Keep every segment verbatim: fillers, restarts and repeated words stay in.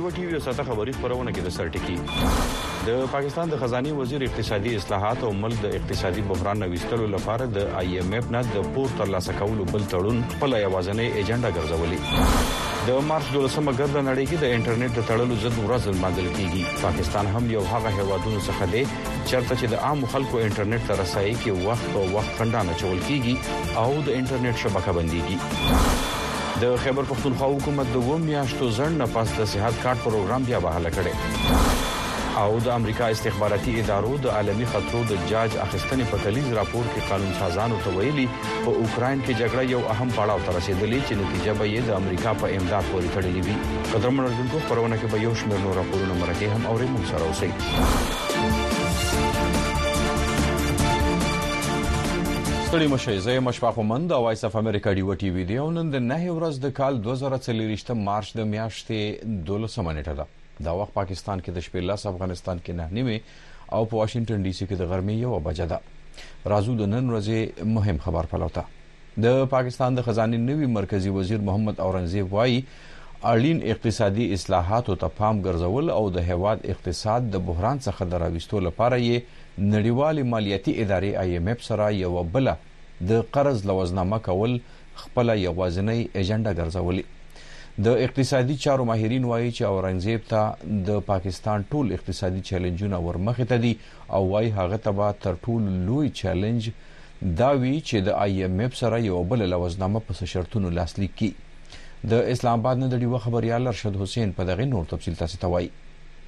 ډیو ټي وی ساته خبري خبرونه کې د سرټکی د پاکستان د خزاني وزیر اقتصادي اصلاحات او ملک د اقتصادي بحران نوښتلو لپاره د آی ایم ایف نه د پور ترلاسه کولو بل تړون خپل یوازنۍ ایجنډا ګرځولې د مارچ دولسمه ګرد نړۍ کې د انټرنیټ د تړلو ضد ورځ لمانځل کیږي. پاکستان هم یو هغه هیوادونو څخه دی چېرته چې د عام خلکو انټرنیټ ته رسایي کې وخت په وخت خندانه چول کیږي او د انټرنیټ شبکه بنديږي. د خیبر پختونخوا حکومت د وو میاشتو ځن نه پاس د صحت کارت پروګرام بیا بحاله کړي او د امریکا استخباراتي ادارو د عالمي خطرو د جاج اخیستنې په کلیز راپور کې قانون سازانو ته ویلي په اوکرين کې جګړه یو اهم پړاو ته رسیدلې چې نتیجه به یې د امریکا په امداد پورې تړلې وي. قدرمن اردوونکو خبرونه کې به یو شمېر نور راپورونه مرکه هم اوري مو سره اوسئ. ستړي مشه زه مشفاق مند او وایس اف امریکا ډیو ټي وی دی او نن د نه ورځ د کال دوه زره څلور مارچ د میاشتې دولسمه نیټه ده. دا وخت پاکستان کې د شپې لاس، افغانستان کې نه نیمه او په واشنگټن ډي سي کې د غرمې یو بجه ده. راځو د نن ورځې مهم خبر پلوته. د پاکستان د خزانه نوي مرکزی وزیر محمد اورنګزیب وايي اړین اقتصادي اصلاحات او تفاهم ګرځول او د هیواد اقتصاد د بحران څخه دراوستو لپاره یې نړیوال مالیاتي ادارې آی ایم ایف سره یو بل د قرض لوزنامه کول خپل یوازنۍ ایجنډا ګرځولې. د اقتصادي چارو ماهرین وایي چې اورنګزیب ته د پاکستان ټول اقتصادي چیلنجونه ورمخې ته دي او وايي هغه ته تر ټولو لوی چیلنج دا وی چې د آی ایم ایف سره یو بل لوزنامه په شرطونو لاسلیک کی. د اسلام آباد نه د ډیو خبريال ارشد حسین په دغه نور تفصیل تاسو ته وایي.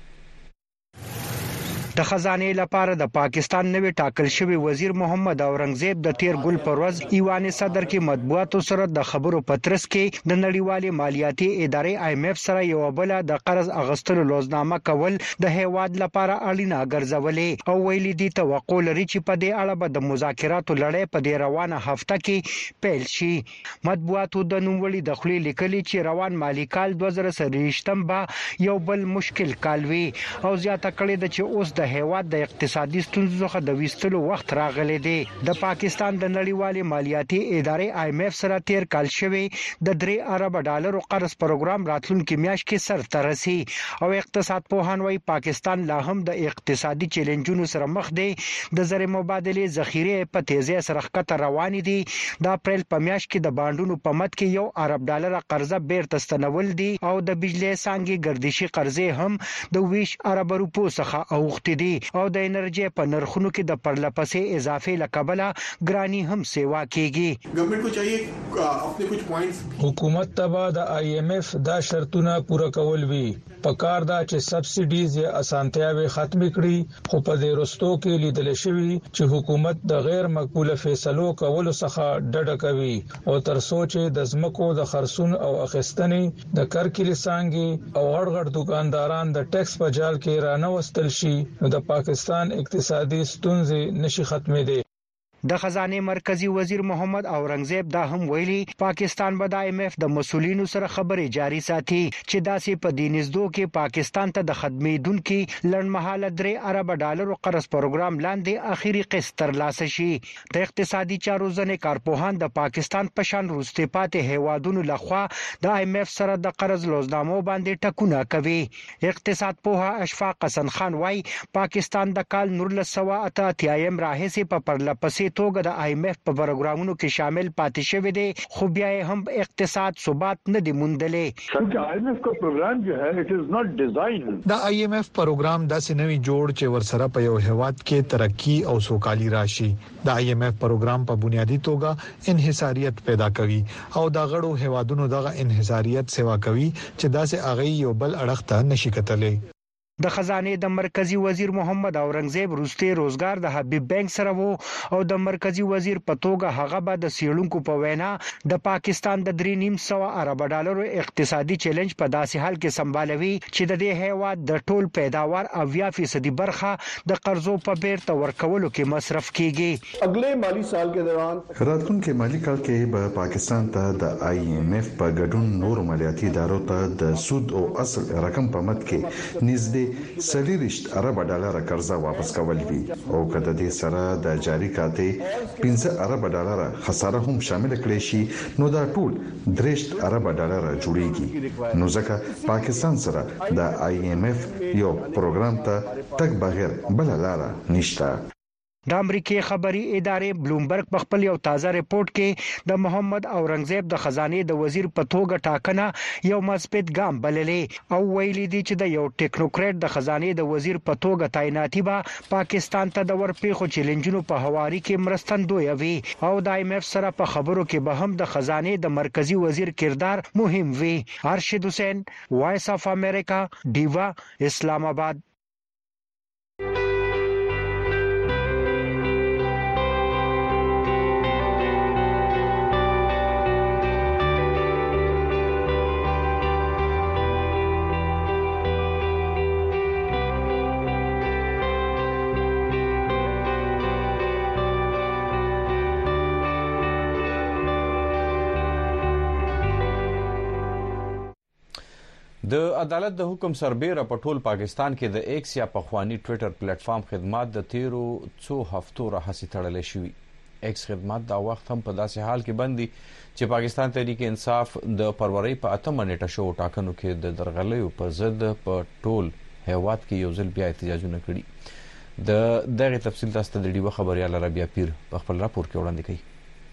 د خزانه لپاره د پاکستان نوی ټاکل شوی وزیر محمد اورنګزیب د تیر ګل پروز ایوان صدر کې مطبوعاتو سره د خبرو پترس کې د نړیوالې مالیاتي ادارې آی ایم ایف سره یو بل د قرض اغستلو لوزنامه کول د هیواد لپاره اړینه ګرځولې او ویلي دي توقع لري چې په دې اړه به د مذاکراتو لړۍ په دې روانه هفته کې پیل شي. مطبوعاتو د نوموړي د خپل لیکلي چې روان مالی کال دوه زره څلور به یو بل مشکل کال وي او زیاته کړې د چې اوس د هیواد د اقتصادي ستونزو څخه د وستلو وخت راغلی دی. د پاکستان د نړیوالې مالیاتي ادارې آی ایم ایف سره تیر کال شوی د درې ارب ډالرو قرض پروګرام راتلونکي میاشت کې سر ته رسي او اقتصاد پوهان وايي پاکستان لا هم د اقتصادي چیلنجونو سره مخ دی. د زر مبادله ذخیره په تیزی سره ښکته روان دي. د اپریل په میاشت کې د بانډونو په مد کې یو ارب ډالر قرضه بیرته ستنول دي او د بجلی سانګي ګردشي قرضې هم د ویش ارب روپو څخه اوختي دي او د انرژي په نرخونو کې د پرلپسې اضافه لکبله ګرانی هم سیوا کیږي. ګورنمنت کو چاهیے خپل کچھ پوینټس حکومت تبا د آی ایم ایف دا شرطونه پوره کول وی پکار دا چې سبسایډیز یا اسانتیاوي ختم کړي خو په دې رستو کې لیدل شوی چې حکومت د غیر مقبوله فیصلو کولو څخه ډډه کوي او تر سوچ د زمکو د خرصون او اخیستنې د کرکلی سانګي او غړ غړ دکانداران د ټیکس په جال کې رانه وستل شي د پاکستان اقتصادي ستونزې نشي ختمېدې. د خزانه مرکزی وزیر محمد اورنګزیب دا هم ویلي پاکستان به د آی ایم ایف د مسولینو سره خبرې جاري ساتي چې داسې په دینزدو کې پاکستان ته د خدمتونکو لړمحاله درې ارب ډالر قرض پروګرام لاندې اخیری قسط ترلاسه شي. د اقتصادي چارو ځنې کارپوهان د پاکستان په شان وروسته پاتې هیوادونو لخوا د آی ایم ایف سره د قرض لوزنامو باندې ټکونه کوي. اقتصاد پوها اشفاق حسن خان وايي پاکستان د کال نولس سوه اته اتیا راهیسې په پرلپسې توګه د آی ایم ایف په پروګرامونو کې شامل پاتې شوی دی خو بیا هم اقتصاد ثبات نه دی موندلې. څنګه آی ایم ایف کا پروګرام جو ہے اٹ از ناٹ ډیزاین د آی ایم ایف پروګرام داسې نوی جوړ چې ورسره په یو هیواد کې ترقی او سوکالي راشي. د آی ایم ایف پروګرام په بنیادی توګه انحصاریت پیدا کوي او د غړو هیوادونو دغه انحصاریت سیوا کوي چې داسې اغه یو بل اړخ ته نشي کتلې. د خزانه د مرکزی وزیر محمد اورنګزیب روسته روزګار د حبیب بانک سره وو او د مرکزی وزیر په توګه هغه به د سیړونکو په وینا د پاکستان د درې نیم سو ارب ډالرو اقتصادي چیلنج په داسې حال کې سمبالوي چې د دې هیواد د ټول پیداوار اویا فیصد برخه د قرضو په بیرته ورکولو کې مصرف کیږي. اگلے مالی سال کے دوران راتلونکي مالی کال کې به پاکستان ته د آی ایم ایف په ګډون نور مالیاتي ادارو ته د سود او اصل رقم په مد کې نږدې کې سلیریشت ارب ډالر قرضه واپس کول وی او کله دې سره د جاری کاته پنځه ارب ډالر خساره هم شامل کړي شي نو دا ټول درېشت ارب ډالر جوړيږي نو ځکه پاکستان سره د آی ایم ایف یو پروګرام ته تک بغیر بل لار نشته. د امریکای خبري ادارې بلومبرګ په خپل یو تازه ریپورت کې د محمد اورنګزیب د خزانه د وزیر په توګه ټاکنه یو مثبت ګام بللې او ویلي دي چې د یو ټیکنوکریټ د خزانه د وزیر په توګه تعیناتي به پاکستان ته د ورپېخو چیلنجونو په حواري کې مرستندوی وي او د آی ایم ایف سره په خبرو کې به هم د خزانه د مرکزی وزیر کردار مهم وي. ارشد حسین، وایس اف امریکا، ډیوا، اسلام آباد. د عدالت د حکم سربېره په ټول پاکستان کې د ایکس یا پخوانی ټوئیټر پلیټ فارم خدمات د تیرو څو هفتو راهسي تړلې شوې. ایکس خدمات دا وخت هم په داسې حال کې بندي چې پاکستان تحریک انصاف د فروری په اتمه نیټه شو ټاکنو کې د درغلیو په ضد په ټول هیواد کې یو ځل بیا احتجاجونه کړي. د دغه تفصیل تاسو ته د ډیوه خبريال ربيع پیر په خپل راپور کې وړاندې کړي.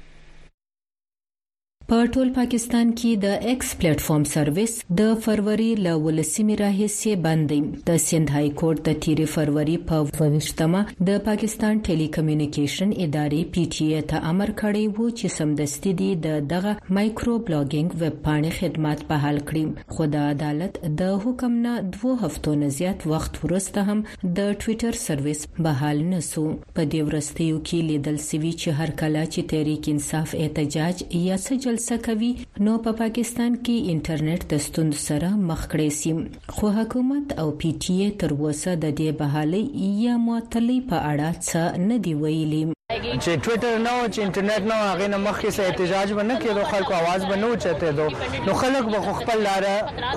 په ټول پاکستان کې د ایکس پلیټ فارم سرویس د فروری ل ولسمي راهیسي باندې د سند های کورټ د تیری فروری په وشتمه د پاکستان ټيلي کمیونیکیشن ادارې پی ټی ای ته امر کړی وو چې سمدستي دي د دغه مایکرو بلاګینګ ویب پاڼې خدمات په حال کړي. خو د عدالت د حکم نه دوه هفتو نه زیات وخت وروسته هم د ټوئیټر سرویس بحال نسو. په دې ورستیو کې لیدل سوي چې هر کله چې تحریک انصاف احتجاج یا سجل کوي نو په پا پاکستان کې انټرنیټ د ستوند سره مخ کړي سي. خو حکومت او پی ټی ای تر اوسه د دې بحالي یا معطلي په اړه څه نه دی ویلي. چې ټوئیټر نو چې انټرنیټ نو هغه نه مخکې سه احتجاج ونه کېدو خلکو आवाज بنو چته دو نو خلک به خپل لار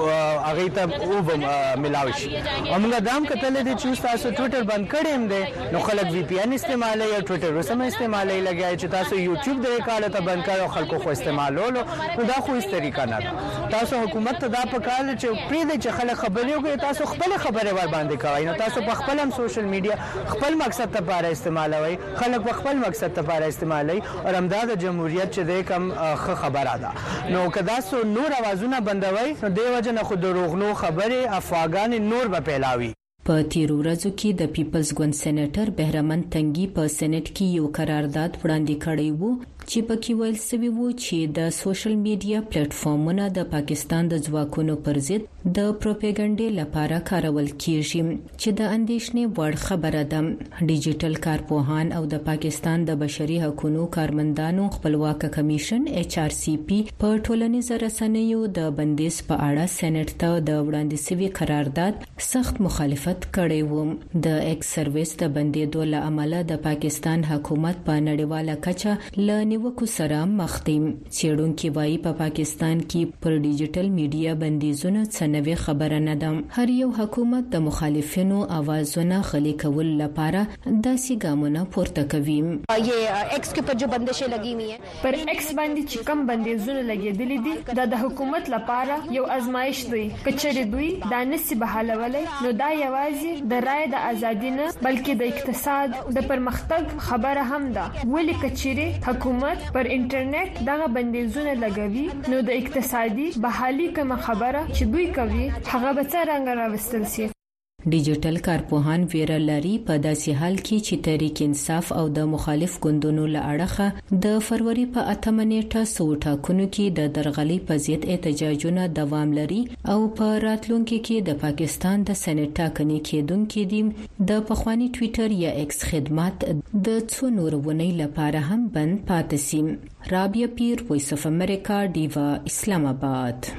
هغه ته او ملاوي شي. موږ دام کتل دي چې تاسو ټوئیټر بند کړیم دي نو خلک وی پی ان استعمالوي یا ټوئیټر سم استعمالوي لګای چې تاسو یوټیوب د کاله ته بند کړو خلکو خو استعمالولو نو دا خو هیڅ طریقه نه. تاسو حکومت ته دا پکاله چې پرې د خلک خبرې کوي تاسو خپل خبره ور باندې کوي نو تاسو په خپل هم سوشل میډیا خپل مقصد ته لپاره استعمالوي خلک خپل مقصد ته لپاره استعمالي او امداد جمهوریت چې د کم خبره ده نو کدا سو نور اوازونه بندوي نو د وجه نه خود دروغنو خبره افواګان نور به پیلاوي. په تیر ورځو کې د پیپلز ګوند سېنیټر بهرمن تنګي په سېنات کې یو قرارداد وړاندې کړی وو چې پکې ویل شوی وو چې د سوشل میډیا پلیټ فارمونه د پاکستان د ځواکونو پر ضد د پروپاګاندا لپاره کارول کیږي چې د اندېښنې وړ خبره ده. ډیجیټل کارپوهان او د پاکستان د بشري حقوقو کارمندانو خپلواک کمیشن ایچ آر سی پی په ټولنیز رسنیو د بندیز په اړه سېنات ته د وړاندې شوی قرارداد سخت مخالفت کړی وو. د ایکس سرویس د بندیدو له امله د پاکستان حکومت په نړیواله کچه ل نیوکو سره مخ دي. چېرونکو وايي په پاکستان کې پر ډیجیټل میډیا بندیزونه څنوي خبره نه ده. هر یو حکومت د مخالفینو اوازونه خلی کول لپاره داسې ګامونه پورته کوي. یہ ایکس کے پر جو بندشیں لگی ہوئی ہیں پر ایکس باندې چې کم بندیزونه لګېدلې دي دا د حکومت لپاره یو ازمایش دی. کچېر دوی دا نسی بحالولای نو دا یوازې د رای د ازادۍ نه بلکې د اقتصاد د پرمختګ خبره هم ده. ولې کچېر حکومت پر انټرنیټ دغه بندیزونه لګوي نو د اقتصادي بحالي کوم خبره چې دوی کوي هغه به څنګه راوستل شي. ډیجیټل کارپوهان ویره لري په داسې حال کې چې تحریک انصاف او د مخالف ګوندونو له اړخه د فروری په اتمه نیټه سو ټاکنو کې د درغلي په ضد احتجاجونه دوام لري او په راتلونکي کې د پاکستان د سېنات ټاکنې کېدونکې دي د پخوانی ټوئیټر یا ایکس خدمات د څو نورونی لپاره هم بند پاتې سي. رابعه پیر، وایس اف امریکا، ډیوا، اسلام آباد.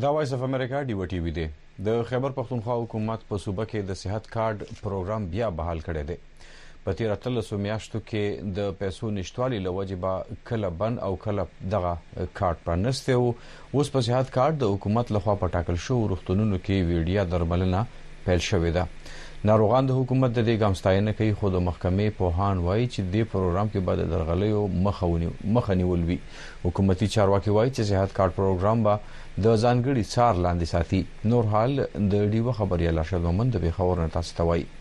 دا وایس اف امریکا ډیو ټي وی دی. د خیبر پختونخوا حکومت په صوبه کې د صحت کارت پروګرام بیا بحال کړی دی. په تیر اتلسو میاشتو کې د پیسو نشټوالي لوجبه کله بن او کله دغه کارت پرانسته او اوس په صحت کارت د حکومت لخوا په ټاکل شو روغتونونو کې ویډیا درملنه پیل شوې ده. ناروغان د حکومت د دې ګامستاینه کوي خو د محکمې پوهان وایي چې د پروګرام کې بعد درغلیو مخاوني مخنیول وی. حکومتي چارواکي وایي چې صحت کارت پروګرام به د ځانګړي څار لاندې ساتي. نور حال د ډیو خبري لاشد مومند به خبر نه تاسو ته وایي.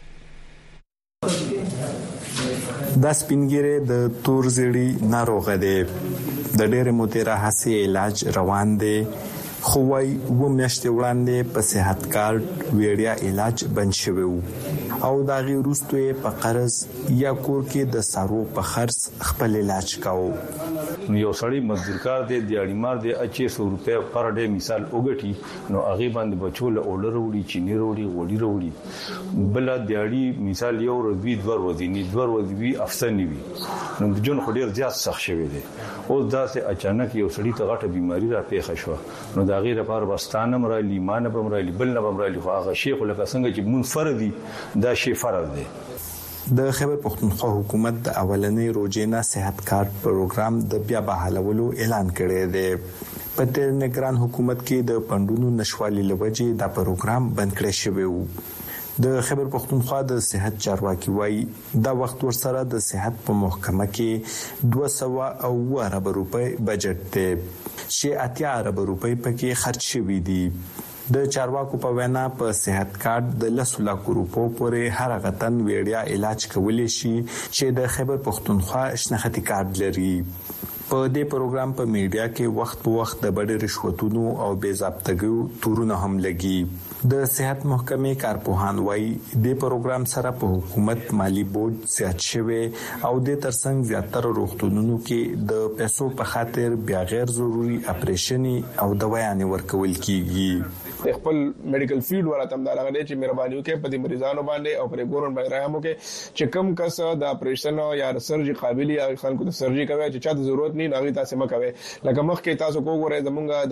دا سپینګیره د تور زیړی ناروغه ده. د ډېر موده راهسي علاج روان دي. خو وايي و میاشتې وړاندې په صحت کارت ویډیا علاج بند شوی او دا غي روستوي په قرض یا کور کې د سارو په خرڅ خپل علاج کاوه. یو سړی مزدورکار دی دیاړي مار دی اچي سو روپے پر ډے مثال وګټي نو هغه باندې بچول اورډر وړي چینی وړي وړي وړي بل دیاړي مثال یو روي دوه ورځې ني دوه ورځې افساني وي نو د جون خډیر زیات سخت شوی دی. او دا سه اچانک یو سړی ته غټه بیماری را پیښه شو نو دا غیر لپاره واستانه مرالي مان به مرالي بل نه مرالي خو هغه شیخ لکه څنګه چې مون فردي دا شی فرض دی. د خیبر پختونخوا حکومت د اولنې روزانه صحت کارت پروګرام د بیا بحالولو اعلان کړی دی. په تیر نگران حکومت کې د پندونو نشوالي لوجې دا پروګرام بند کړی شوی و. د خیبر پختونخوا د صحت چارواکي وایي دا وخت ورسره د صحت په محکمه کې دوه سوه او ارب روپۍ بجټ دی چې اتیا ارب روپۍ پکې خرج شوي دي. د چارواکو په وینا په صحت کارت د لسو لکو روپو پورې هر غتن ویډیا علاج کولی شي چې د خیبر پختونخوا شناختی کارت لري. په دې پروګرام په میډیا کې وخت په وخت د بډې رشوتونو او بې ضابطګیو تورونه هم لګي. د صحت محکمې کارپوهان وایي د پروګرام سره په حکومت مالی بوج زیات شوی او د ترڅنګ زیاتره روغتونونو کې د پیسو په خاطر بیا غیر ضروري اپریشن او دوايانې ورکول کیږي. خپل میډیکل فیلډ ورته هم دا لګیږي چې مهرباني وکړي په دې مریضانو باندې او پر ګورن باندې راهم وکړي چې کم کس د اپریشن یا سرجری قابلیت یا خلکو د سرجری کوي چې چاته ضرورت نه ناغي تاسو مکوي. لکه مخکې تاسو وګورئ زمونږ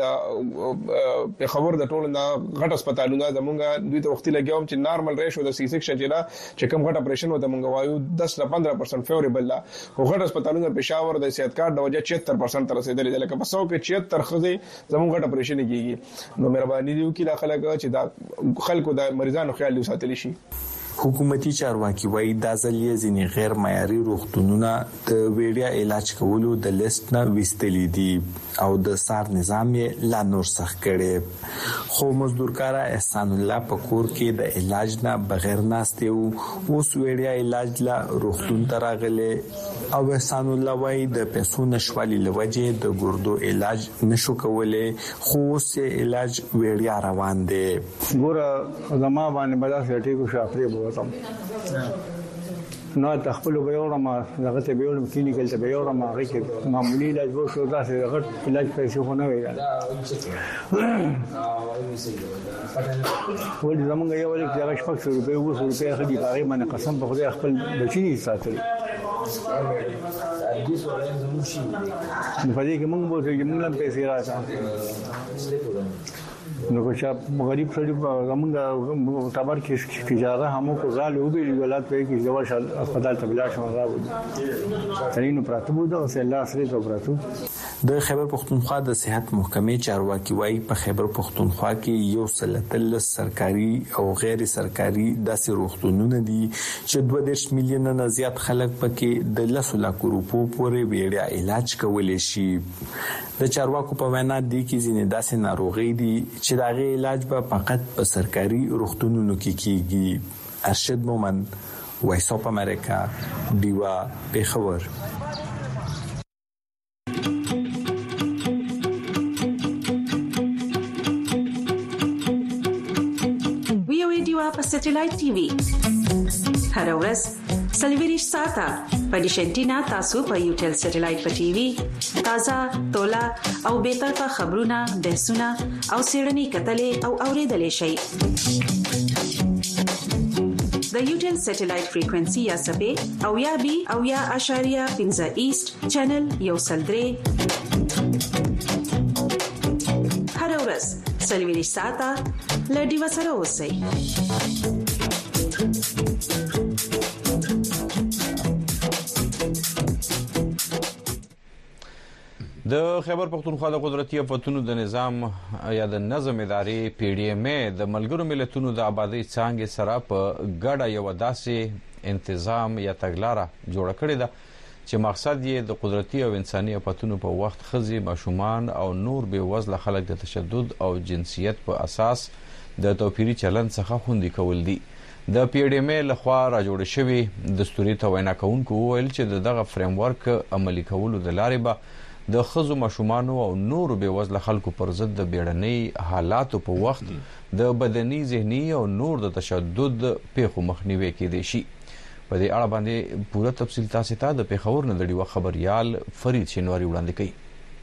د په خبر د ټولو نه غټ هسپتالونه زمونږ دوی ته وختي لګیوم چې نارمل ریشو د سی سیکشن چې لا چې کم غټ اپریشن وته مونږ وایو دس ل پندرہ پرسنټ فیوریبل لا خو غټ هسپتالونه پېښور د صحت کارت د وجه چهتر پرسنټ تر رسیدلې ده. لکه په سو کې چهتر خزي زمونږ غټ اپریشن کیږي. نو مهرباني دی وکړه خلک چې دا خلکو د مریضانو خیال وساتلی شي. حکومتي چارواکي وایي دا ځلې ځینې غیر معیاري روغتونونه د ویډیا علاج کولو د لیست نه وستلې دي او د سار نظام یې لا نور سخت کړي. خو مزدورکار احسان الله پکور کې د علاج نه بغیر ناشته او اوس ویډیا علاج لا روغتون تراغله او احسان الله وایي د پیسو نشوالي لوجې د ګردو علاج نشو کولای خو اوس علاج ویډیا روان دي. ګوره زما باندې بلا سټي کو شاپري نو تخپل به یو ما دغه ته به یو کلینیکل ته به یو ما غوښه معمولی علاج وو شو دا څه غټ علاج پیسې خو نه وي. ول زمونږ یو ولې چې هغه شپږ سوه روپۍ اوه سوه روپۍ خدي هغه باندې قسم په خدای خپل بچی ساتلی. په دې کې موږ به چې موږ هم پیسې راځه نو چې غریب سړي زمونږ تعبیر کې اجازه همو کو غالي او به ولادت په کې ځوړ هسپتال ته بلاش راوړي ترینو پراته بو دا سه الله سره تو پراته. د خیبر پختونخوا د صحت محکمې چارواکي وایي په خیبر پختونخوا کې یو سلتل سرکاري او غیر سرکاري داسې روغتونونه دي چې دوه دېرش میلیونه نه زیات خلک پکې د لسو لکو روپو پورې ویډیا علاج کولی شي. د چارواکو په وینا دي کې ځینې داسې ناروغي دي چې دا غي علاج به فقط په سرکاري روغتونونو کې کیږي. ارشد مومند وایس اف امریکا دیوا پیښور. ویو دیوا په سټلایټ ټي وي هر ورځ سلویریش ساته په ډیشنټینا تاسو په یوټل سټلایټ په ټي وي تازه تولا او به طرفه خبرونه بحثونه او سیړنی کتلې او اوریدلې شي. د یوټل سټلایټ فریکوئنسي یا سبې او یا بي او یا اشاریه پنځه ایست چینل یو سل درې هر ورځ ورځ سلویری ساته لډي وسره اوسئ. د خیبر پختونخوا د قدرتي آفتونو د نظام یا د نظم ادارې پی ډی ایم ای د ملګرو ملتونو د آبادی څانګې سره په ګډه یو داسې انتظام یا تګلاره جوړه کړې ده چې مقصد یې د قدرتي او انساني آفتونو په وخت ښځې، ماشومان او نور بې وزله خلک د تشدد او جنسیت په اساس د توپیري چلند څخه خوندي کول دي. د پی ډی ایم ای لخوا راجوړ شوی دستوري ته وینا کوونکو وویل چې دغه فریم ورک عملي کولو د لارې به د ښځو، ماشومانو او نورو بې وزله خلکو پر ضد د بیړنۍ حالاتو په وخت د بدني، ذهني او نور د تشدد پیښو مخنیوي کېدای شي. په دې اړه باندې پوره تفصیل تاسو ته د پیښور نه د ډیوه خبريال فرید شینواری وړاندې کوي.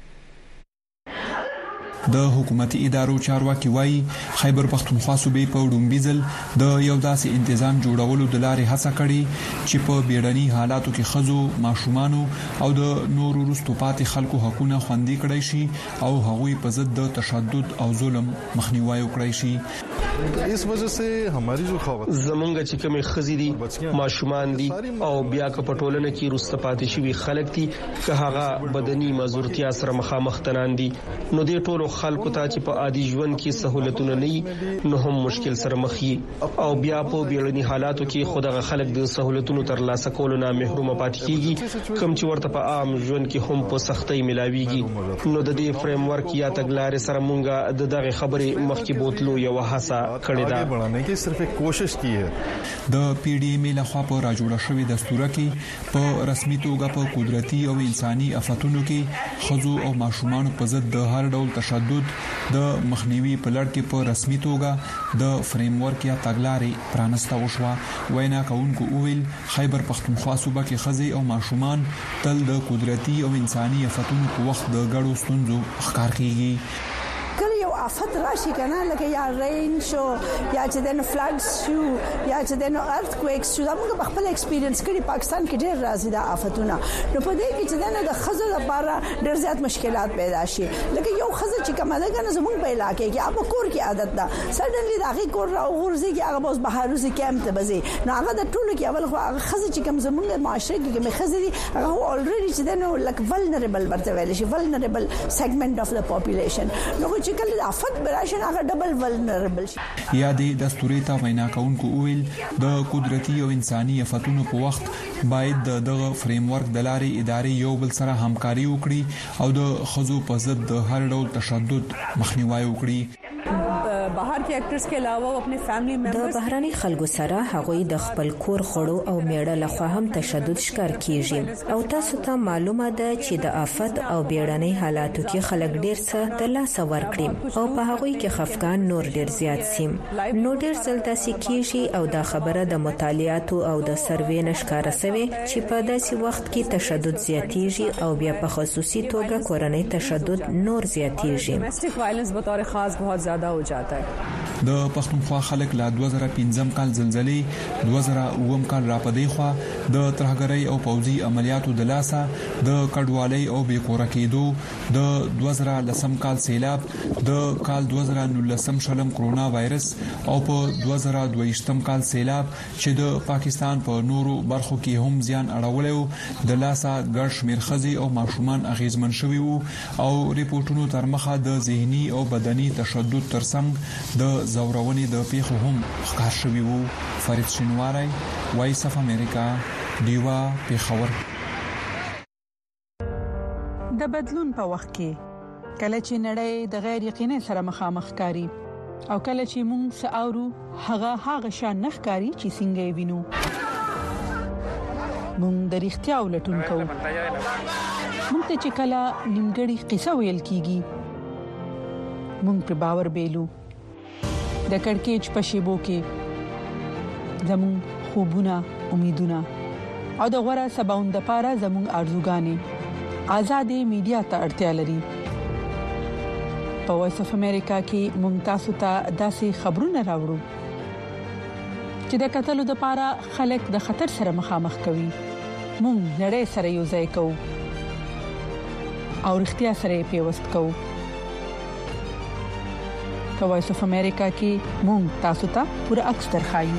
د حکومتي ادارو چارواکي وایي خیبر پختونخوا صوبې په وړومبي ځل د یو داسې انتظام جوړولو د لارې هڅه کړې چې په بیړني حالاتو کې ښځو، ماشومانو او د نورو وروسته پاتې خلکو حقونه خوندي کړای شي او هغوی په ضد د تشدد او ظلم مخنیوي وکړای شي. اس وجہ سے ہماری جو خواتین زمونږ چې کومې ښځې دي، ماشومان دي او بیا که په ټولنه کې وروسته پاتې شوي خلک دي که هغه بدني مزورتیا سره مخامخ تنان دي، نو دې ټولو خلکو ته چې په عادي ژوند کې سہولتونه نه نو هم مشکل سره مخ دي او بیا په بیړني حالاتو کې خدغه خلک د سہولتونو ترلاسه کولو نه محروم پاتې کیږي، کوم چې ورته په عام ژوند کې هم په سختۍ ملاويږي. نو د دې فریم ورک یا تګلارې سره مونږه د دغه خبرې مخکې بوتلو یو هڅه کړې ده. بڑھانے کی صرف ایک کوشش کی ہے. د پی ډی ایم ای لخوا په راجوړه شوې دستور کې په رسمي توګه په قدرتي او انساني آفتونو کې ښځو او ماشومانو په ضد د هر ډول تشدد د مخنیوي په لړ کې په رسمي توګه د فریم ورک یا تګلارې پرانسته وشوه. وینا کوونکو وویل خیبر پختونخوا صوبه کې ښځې او ماشومان تل د قدرتي او انساني آفتونو په وخت د ګډو ستونزو ښکار کیږي. کله یو آفت راشي کنه لکه یا رین شو یا چې دنه فلډز شو یا چې دنه ارثکویکس شو، دا موږ په خپل ایکسپیرینس کړی پاکستان کې ډېر راځي دا آفتونه. نو په دې کې چې دنه د خزو لپاره ډېر زیات مشکلات پیدا شي. لکه یو خزه چې کومه ده کنه زموږ په علاقې کې هغه کور کې عادت ده سډنلی دا غي کور راو ورزي کې هغه بوس بهاروزي کیمپ ته بزي، نو هغه د ټولو کې اول خو هغه خزه چې کوم زموږ معاشره کې کوم خزه دي هغه اولریډي چې دنه لک ولنربل ورته ویل شي، ولنربل سیګمنټ اف د پاپولیشن. نو چې کله د آفت براشن هغه ډبل ولنربل شي. یا د دستوري ته وینا کوونکو ویل د قدرتي او انساني آفتونو په وخت باید دغه فریم ورک د لارې ادارې یو بل سره همکاري وکړي او د ښځو په ضد د هر ډول تشدد مخنیوي وکړي. بهر کې اکټرز کې علاوه خپل فیملی ممبرز د بهراني خلکو سره هغوی د خپل کور خړو او میړه لخوا هم تشدد شکار کیږي او تاسو ته معلومه ده چې د آفت او بیړنۍ حالاتو کې خلک ډیر څه د لاس ورکړي او په هغوی کې خفقان نور ډیر زیات سیم. نو ډیر ځل تاسو کیږي او د خبره د مطالعاتو او د سروې نشکاره سوي چې په داسې وخت کې تشدد زیاتیږي او بیا په خصوصي توګه کورنۍ تشدد نور زیاتیږي. ډومیسټک وایلنس به طور خاص बहुत ज्यादा हो जाता है. د پښتونخوا خلک لا دوه زره پنځم کال زلزلې، دوه زره اووم کال راپدې خوا د ترهګرۍ او پوځي عملیاتو د لاسه د کډوالۍ او بې کوره کېدو، د دوه زره لسم کال سیلاب، د کال دوه زره نولسم شلم کرونا وایرس او په دوه زره دویشتم کال سیلاب چې د پاکستان په نورو برخو کې هم زیان اړولی د لاسه ګډ شمېر ښځې او ماشومان اغیزمن شوي وو او ریپورتونو تر مخه د ذهني او بدني تشدد ترڅنګ د زورونې د پیښو هم ښکار شوي وو. فرید شینواری، وایس اف امریکا، ډیوا پیښور. د بدلون په وخت کې کله چې نړۍ د غیر یقیني سره مخامخ کاری او کله چې موږ ساورو هغه هغه شان نخکاری چې څنګه وینو موږ د اړتیا ولټون کوو. موږ ته چې کله نیمګړی قصه ویل کیږي موږ په باور بیلو. د کڑکېچ په شیبو کې زمون خوبونه، امیدونه او د غوړه سباوند لپاره زمون ارزوګانې آزادې میډیا ته اړتیا لري. په وایس اف امریکا کې مونږ تاسو ته داسې خبرونه راوړو چې د قتلو لپاره خلک د خطر سره مخامخ کوي. مونږ نړۍ سره یو ځای کوو او اړتیا سره پیوست کوو. په وایس اف امریکا کې مونږ تاسو ته پوره عکس درخایو.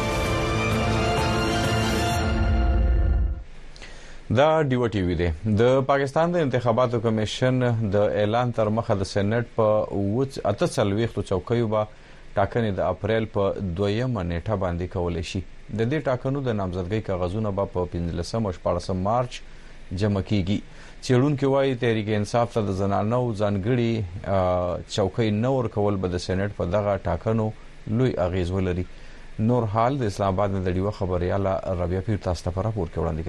دا ډیو ټي وی دی. د پاکستان د انتخاباتو کمیشن د اعلان تر مخه د سېنات په وڅ اته څلويختو چوکیو به ټاکنې د اپریل په دویمه نیټه باندې کولای شي. د دې ټاکنو د نامزدګۍ کاغذونه به په پنځلسم او شپاړسم مارچ جمع کیږي. چېرونکو وايي تحریک انصاف ته د زنانو ځانګړي چوکۍ نور کول به د سېنات په دغه ټاکنو لوی اغیز ولري. نور حال د اسلام آباد نه د ډیو خبرياله ربيع پیر تاسو ته راپور کوي.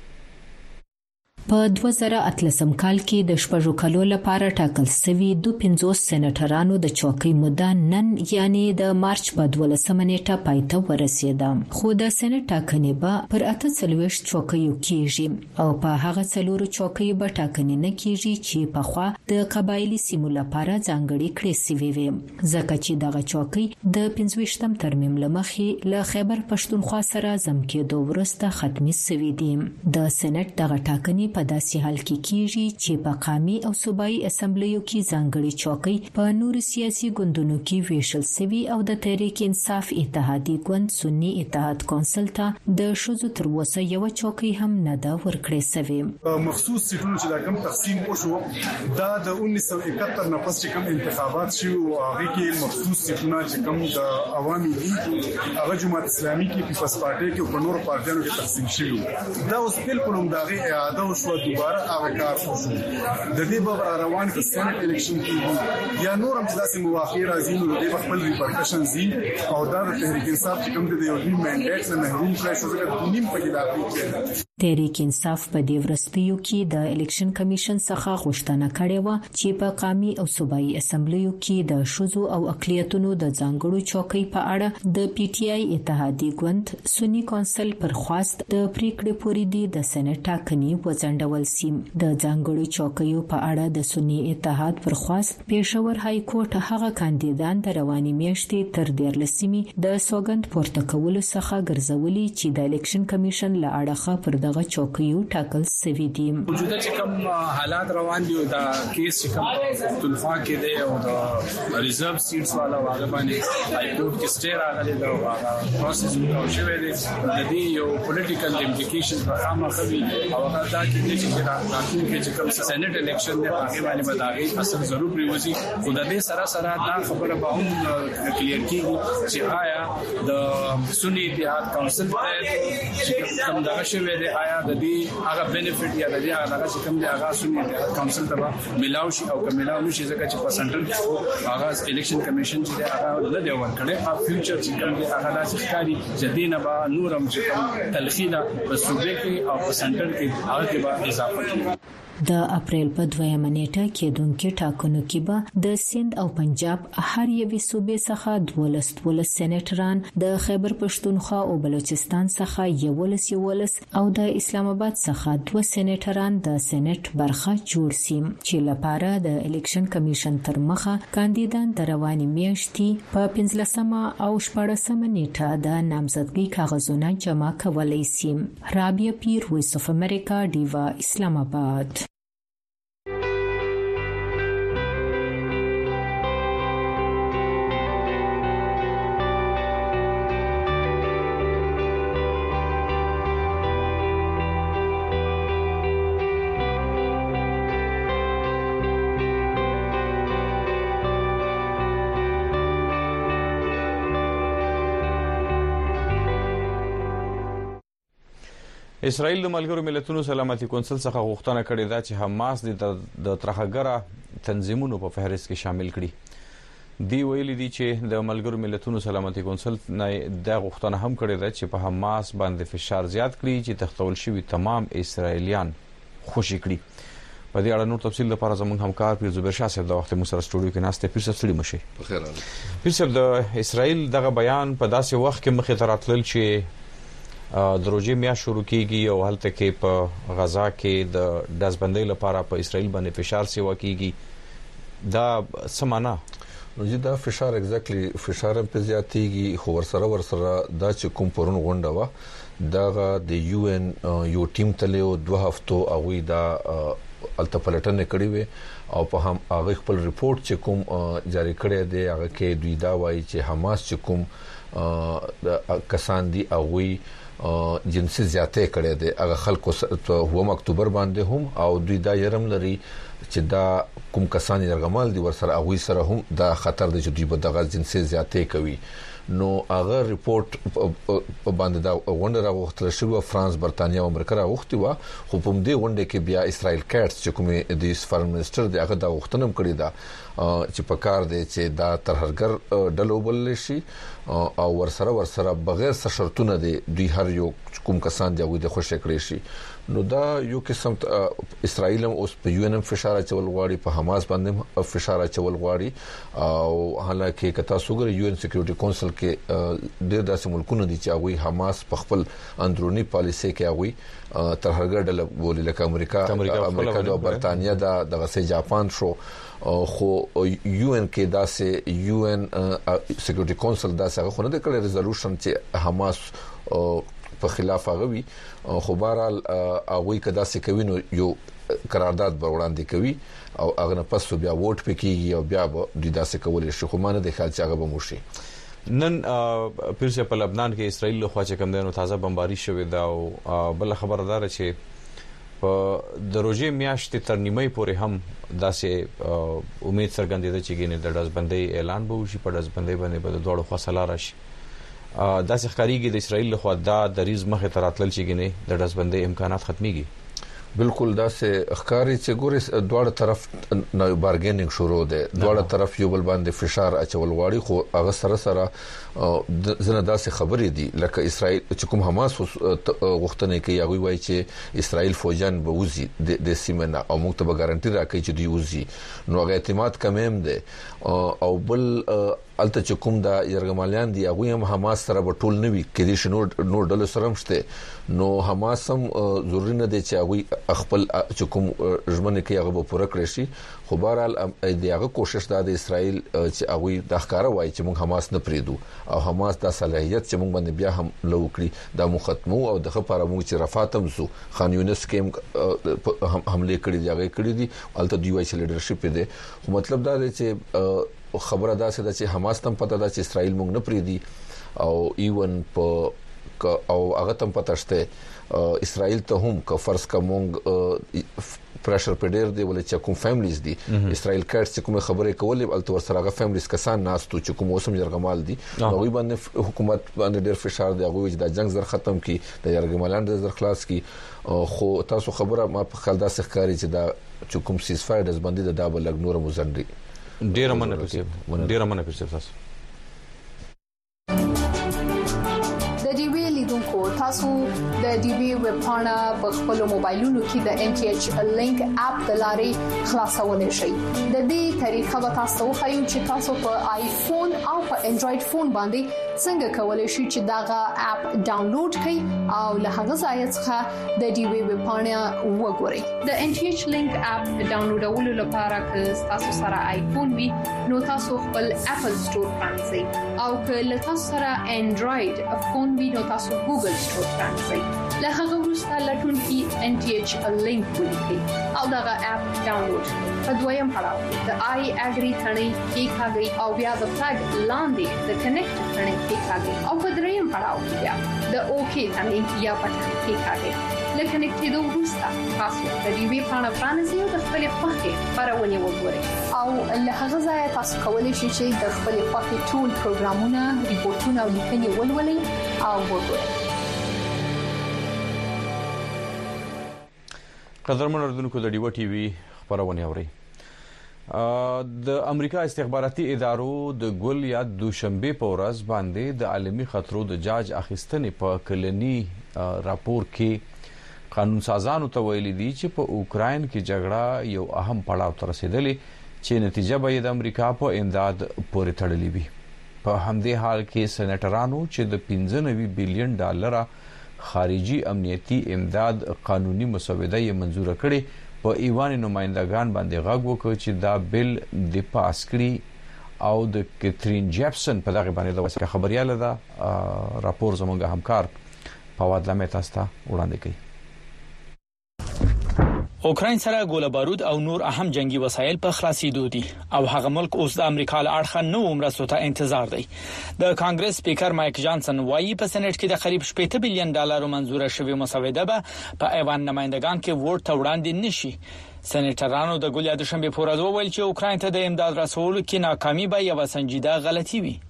په دوه زره اتلسم کال کې د شپږو کلو لپاره ټاکل شوی دوه پنځوس سېناترانو د چوکۍ مدته نن یعنی د مارچ په دولسمه نیټه پای ته ورسېده. خو د سېنات ټاکنې به پر اته څلويښت چوکیو کېږي او په هغه څلورو چوکیو به ټاکنې نه کېږي چې په خوا د قبایلی سیمو لپاره ځانګړي کړې شوی وي. ځکه چې دغه چوکۍ د پنځويشتم ترمیم لمخې له خیبر پښتونخوا سره زم کېدو وروسته ختمي شوی دي. د سېنات دغه ټاکنې په داسې حال کې کیږي چې په قومي او صوبایي اسمبلیو کې ځانګړي چوکۍ په نور سیاسي ګوندونو کې ویشل شوی او د تحریک انصاف اتحادي ګوند سنی اتحاد کونسل ته د شوزو تر اوسه یو چوکۍ هم نه دا ورکړې شوی. مخصوص سیټونو چې دا کوم تقسیم وشو دا د انیس سو اکهتر نه پس چې کوم انتخابات شو هغه کې مخصوص سیټونه چې کوم د عوامي لیگ هغه جماعت اسلامي کې پیپلز پارټي کې په نورو پارټیانو کې تقسیم شوی. دا اوس بالکل هم دغه اعاده شو دوباره هغه کار وشو. د دې به روان کې سېنات الیکشن کې یا نور هم داسې مواقع راځي نو د خپل ریپرکشن زی او دا د تحریک انصاف چې کوم د یو نیم منډیټ نه محروم کړی شو چې نیم پکې داخلي. تحریک انصاف په دې ورستیو کې د الیکشن کمیشن څخه غوښتنه کړې و چې په قومي او صوبایي اسمبلیو کې د شوزو او اقلیتونو د ځانګړو چوکۍ په اړه د پی ټی آی اتحادي ګوند سنی کونسل پر خواست د پریکړې پورې دی د سېنات ټاکنې وځنډول سي. د ځانګړو چوکیو په اړه د سنی اتحاد پر خواست پېښور های کورټ هغه کاندیدان د رواني میاشتې تر دیرلسمي د سوګند پورته کولو څخه ګرځولي چې د الیکشن کمیشن له اړخه پر دغه چوکیو ټاکل شوی دي. موجوده چې کوم حالات روان دي دا کیس چې کوم تلفا کې دی او د ریزرو سیټس والا واغ باندې های کورټ کې سټې راغلي دا واغ پروسس نو شوی دی. د دې یو پولیټیکل امپلیکیشن په خامه کوي او هغه دا کې چې راځي چې کوم سېنات الیکشن دی هغه باندې بداغي اثر ضرور پریوزي. خو د دې سره سره دا خبره به هم کلیر کیږي چې آیا د سنی اتحاد کونسل چې کوم دا شوی دی آیا د دې هغه بینیفټ یا د دې هغه چې کوم دی هغه سنی اتحاد کونسل ته ملاوي شي او کوم ملاوي شي ځکه چې په سنټرل کې هغه الیکشن کمیشن چې هغه نه دی ورکړي په فیوچر چې کوم دی هغه لاسي ښکاری جدينه به نورم چې کوم تلخینه په صوبې کې او په سنټر کې هغه کې به اضافه کیږي. د اپریل په دویمه نیټه کې دونکو ټاکنو کې به د سند او پنجاب هر یوې صوبې څخه دولس دولس سېناتران د خیبر پښتونخوا او بلوچستان څخه یولس یولس او د اسلام آباد څخه دوه سېناتران د سېنات برخه جوړ شي چې لپاره د الیکشن کمیشن تر مخه کاندیدان د رواني میاشتې په پنځلسمه او شپاړسمه نیټه د نامزدګۍ کاغذونه جمع کولای شي. رابعه پیر وایس اف امریکا ډیوا اسلام آباد. اسرائیل د ملګرو ملتونو سلامتي کونسل څخه غوښتنه کړې ده چې حماس د ترهګره تنظیمونو په فهرست کې شامل کړي. دی ویلي دي چې د ملګرو ملتونو سلامتي کونسل نه د غوښتنه هم کړې ده چې په حماس باندې فشار زیات کړي چې تختول شوی تمام اسرائیلیان خوشي کړي. په دې اړه نور تفصیل لپاره زموږ همکار پیر زبیر شاه صاحب د وخت مو سره سټوډیو کې ناشته. پیر صاحب سړي مشي په خیر اله. پیر صاحب د اسرائیل دغه بیان په داسې وخت کې مخې ته راتلل چې د روزي میا شروع کیږي او هلته کې په غزا کې د داسبندۍ لپاره په اسرائیل باندې فشار سیوا کیږي. دا سمانا نو دا فشار ایگزیکټلی فشار په زیاتیږي خو ورسره ورسره دا چې کوم پرون غونډه وا دا د یو ان یو ټیم تل یو دوه هفتو اوی دا التپلټنه کړې وي او په هم هغه خپل ریپورت چې کوم جاری کړی دی هغه کې دوی دا وایي چې حماس چې کوم کسان دي هغه جنسي زیاتې کړي دي هغه خلکو هو اکتوبر باندې هم او دوی دا يرم لري چې دا کوم کسان یرغمال دي ورسره هغه سره هم دا خطر دی چې دوی به دغه جنسي زیاتې کوي نو هغه ریپورت په باندې دا وندر غوښتل شو فرانس برتانیا او امریکا غوښتي و خو په دې ونده کې بیا اسرائیل کټس چې کوم د فارن منسٹر دی هغه دا غوښتنه کړې ده چې په کار دی چې دا ترهرګر ډلو بل شي او ورسره ورسره بغیر څه شرطونه دي دوی هر یو کوم کسان دی هغه د خوشی کړی شي نو دا یو قسم اسرائیل هم اوس په یو ان ام فشار چول غواړي په حماس باندې فشار چول غواړي او حالکه کتا سوګر یو ان سکیورټي کونسل کې ډېر داسې ملکونه دي چې هغه حماس په خپل اندرونی پالیسي کې هغه ترهرګر ډله بولي لکه امریکا امریکا او برتانیا دا دغه سي جاپان شو خو یو ان کې داسې یو ان سکیورټي کونسل داسې خو نه د کړي ریزولوشن چې حماس په خلاف غوي خو بهرال هغه کدا سې کوي نو یو قرارداد وړاندې کوي او هغه نه پس بیا ووټ پکېږي او بیا به د داسې کولې شي خو مانه د خیال چې هغه به موشي نن پیرسه په لبنان کې اسرائیل له خوا چې کم دنو تازه بمباري شوې ده او بل خبردار چې په دروژې میاشتې تر نیمه پورې هم داسې امید څرګندېده چې ګینه د دزبندۍ اعلان به وشي په دزبندۍ باندې به د دوړو فاصله راشي داسې ښکاریږي د اسرائیل له خوا دا د ریز مخه تراتل چې ګینه د دزبندۍ امکانات ختميږي بالکل دا سه ښکاری چې ګورې دواړه طرف نو بارګینینګ شروع ده دواړه طرف یو بل باندې فشار اچول غواړي خو هغه سره سره زنه داسې خبرې دي لکه اسرائیل چې کوم حماس غوښتنه کوي هغه وایي چې اسرائیل فوجان به وزي د سیمه او موږ ته به ګارانټي راکړي چې دوی وزي نو هغه اعتماد کمیم ده او بل الته چې کوم دا یرغمالیان دي هغه هم حماس سره به ټول نوي کېدي شنو نور ډله سره مشته نو حماس هم ضروري نه دي چې هغه خپل چې کوم ژمنه کې هغه به پوره کړی شي خو بهرحال دغه کوشش دا د اسرائیل چې هغه د ښکارا وایي چې موږ حماس نه پریدو او حماس د صلاحیت چې موږ باندې بیا هم لوکړي د مختمو او دغه لپاره موږ چې رفاتم سو خان یونس کې حمله کړې دی هغه کړې دي الته دی وایي چې لیدرشپ دی خو مطلب دا دی چې خبره دا سده چې حماس تم پته دا چې اسرائیل موږ نه پریدي او ایون په او هغه تم پته شته اسرائیل ته هم که فرض کوم پریشر پډیر دی ولې چې کوم فیملیز دي اسرائیل کټس کوم خبره کولې الته ورسره هغه فیملیز کسان ناستو چې کوم اوسم یرغمال دي نو وی باندې حکومت باندې ډیر فشار دی هغه چې د جنگ زر ختم کی د یرغمالان د زر خلاص کی خو تاسو خبره ما په خل داسې ښکاری چې دا چې کوم سیز فایر د باندې د دابل لګ نور مزندي ډیر مننه پرسه ډیر مننه پرسه تاسو د ډي وی لیدونکو تاسو د ډي وی ویب پاڼه په خپل موبایلونو کې د ان ټي ایچ لینک اپ د لارې خلاصولای شئ د دې طریقه به تاسو خایو چې تاسو په آیفون او په انډراید فون باندې څنګه کولای شئ چې داغه اپ ډاونلوډ کړئ او له هغه ځای څخه د ډي وی ویب پاڼه وګورئ د ان ټي ایچ لینک اپ ډاونلوډولو لپاره که تاسو سره آیفون وي نو تاسو خپل اپل سٹور پرانځئ او که له تاسو سره انډراید فون وي نو تاسو ګوګل سٹور پرانځئ له هغه وروسته لټون کې ان ټي ایچ لینک ولیکئ او داغه اپ ډاونلوډ په دویم پړاو د آی اګری ثنې کې ښاګي او بیا د فلګ لاندې د کنیکټ ثنې کې ښاګي او په دریم پړاو بیا د اوکی ثنې یا پټ کې ښاګي لکه نکټېدو وروسته تاسو د ډي وی پاڼه پرانیزئ او د خپل خوښې خبرونه وګورئ او له هغه ځای تاسو کولی شئ چې د خپل خوښې ټول پروګرامونه ریپورتونه او لیکنې ولولئ او وګورئ. قدرمن اردوونکو د ډیو ټي وی خبرونه اوري. د امریکا استخباراتي ادارو د ګل یا دوشنبه په ورځ باندې د عالمي خطرو د جاج اخیستنې په کلنی راپور کې قانون سازانو ته ویلي دي چې په اوکراین کې جګړه یو اهم پړاو ته رسیدلې چې نتیجه به د امریکا په امداد پورې تړلې وي. په همدې حال کې سېنیټرانو چې د پنځه نوي بلین ډالر خارجي امنیتي امداد قانوني مسوده یې منزور کړي په ایوان نمائندگان باندې غږ وکړ چې دا بل د پاس کړي او د کیترین جیپسن په دغه باندې د وسکه خبرياله ده راپور زموږ همکار فواد لمه تاسو ته وړاندې کړي. اوکراین سره ګوله بارود او نور اهم جنگي وسایل په خلاصېدو دي او هغه ملک اوس د امریکا له اړخه نو مرستو ته انتظار دی. د کانګرس سپیکر مایک جانسن وايي په سېنات کې د قریب شپږ بلین ډالر منزوره شوی مسوده به په ایوان نمائندگان کې ووټ ته وړاندې نشي. سېناترانو د ګولیا د شنبه په ورځ وویل چې اوکراین ته د امداد رسولو کې ناکامي به یو سنجیده غلطي وي.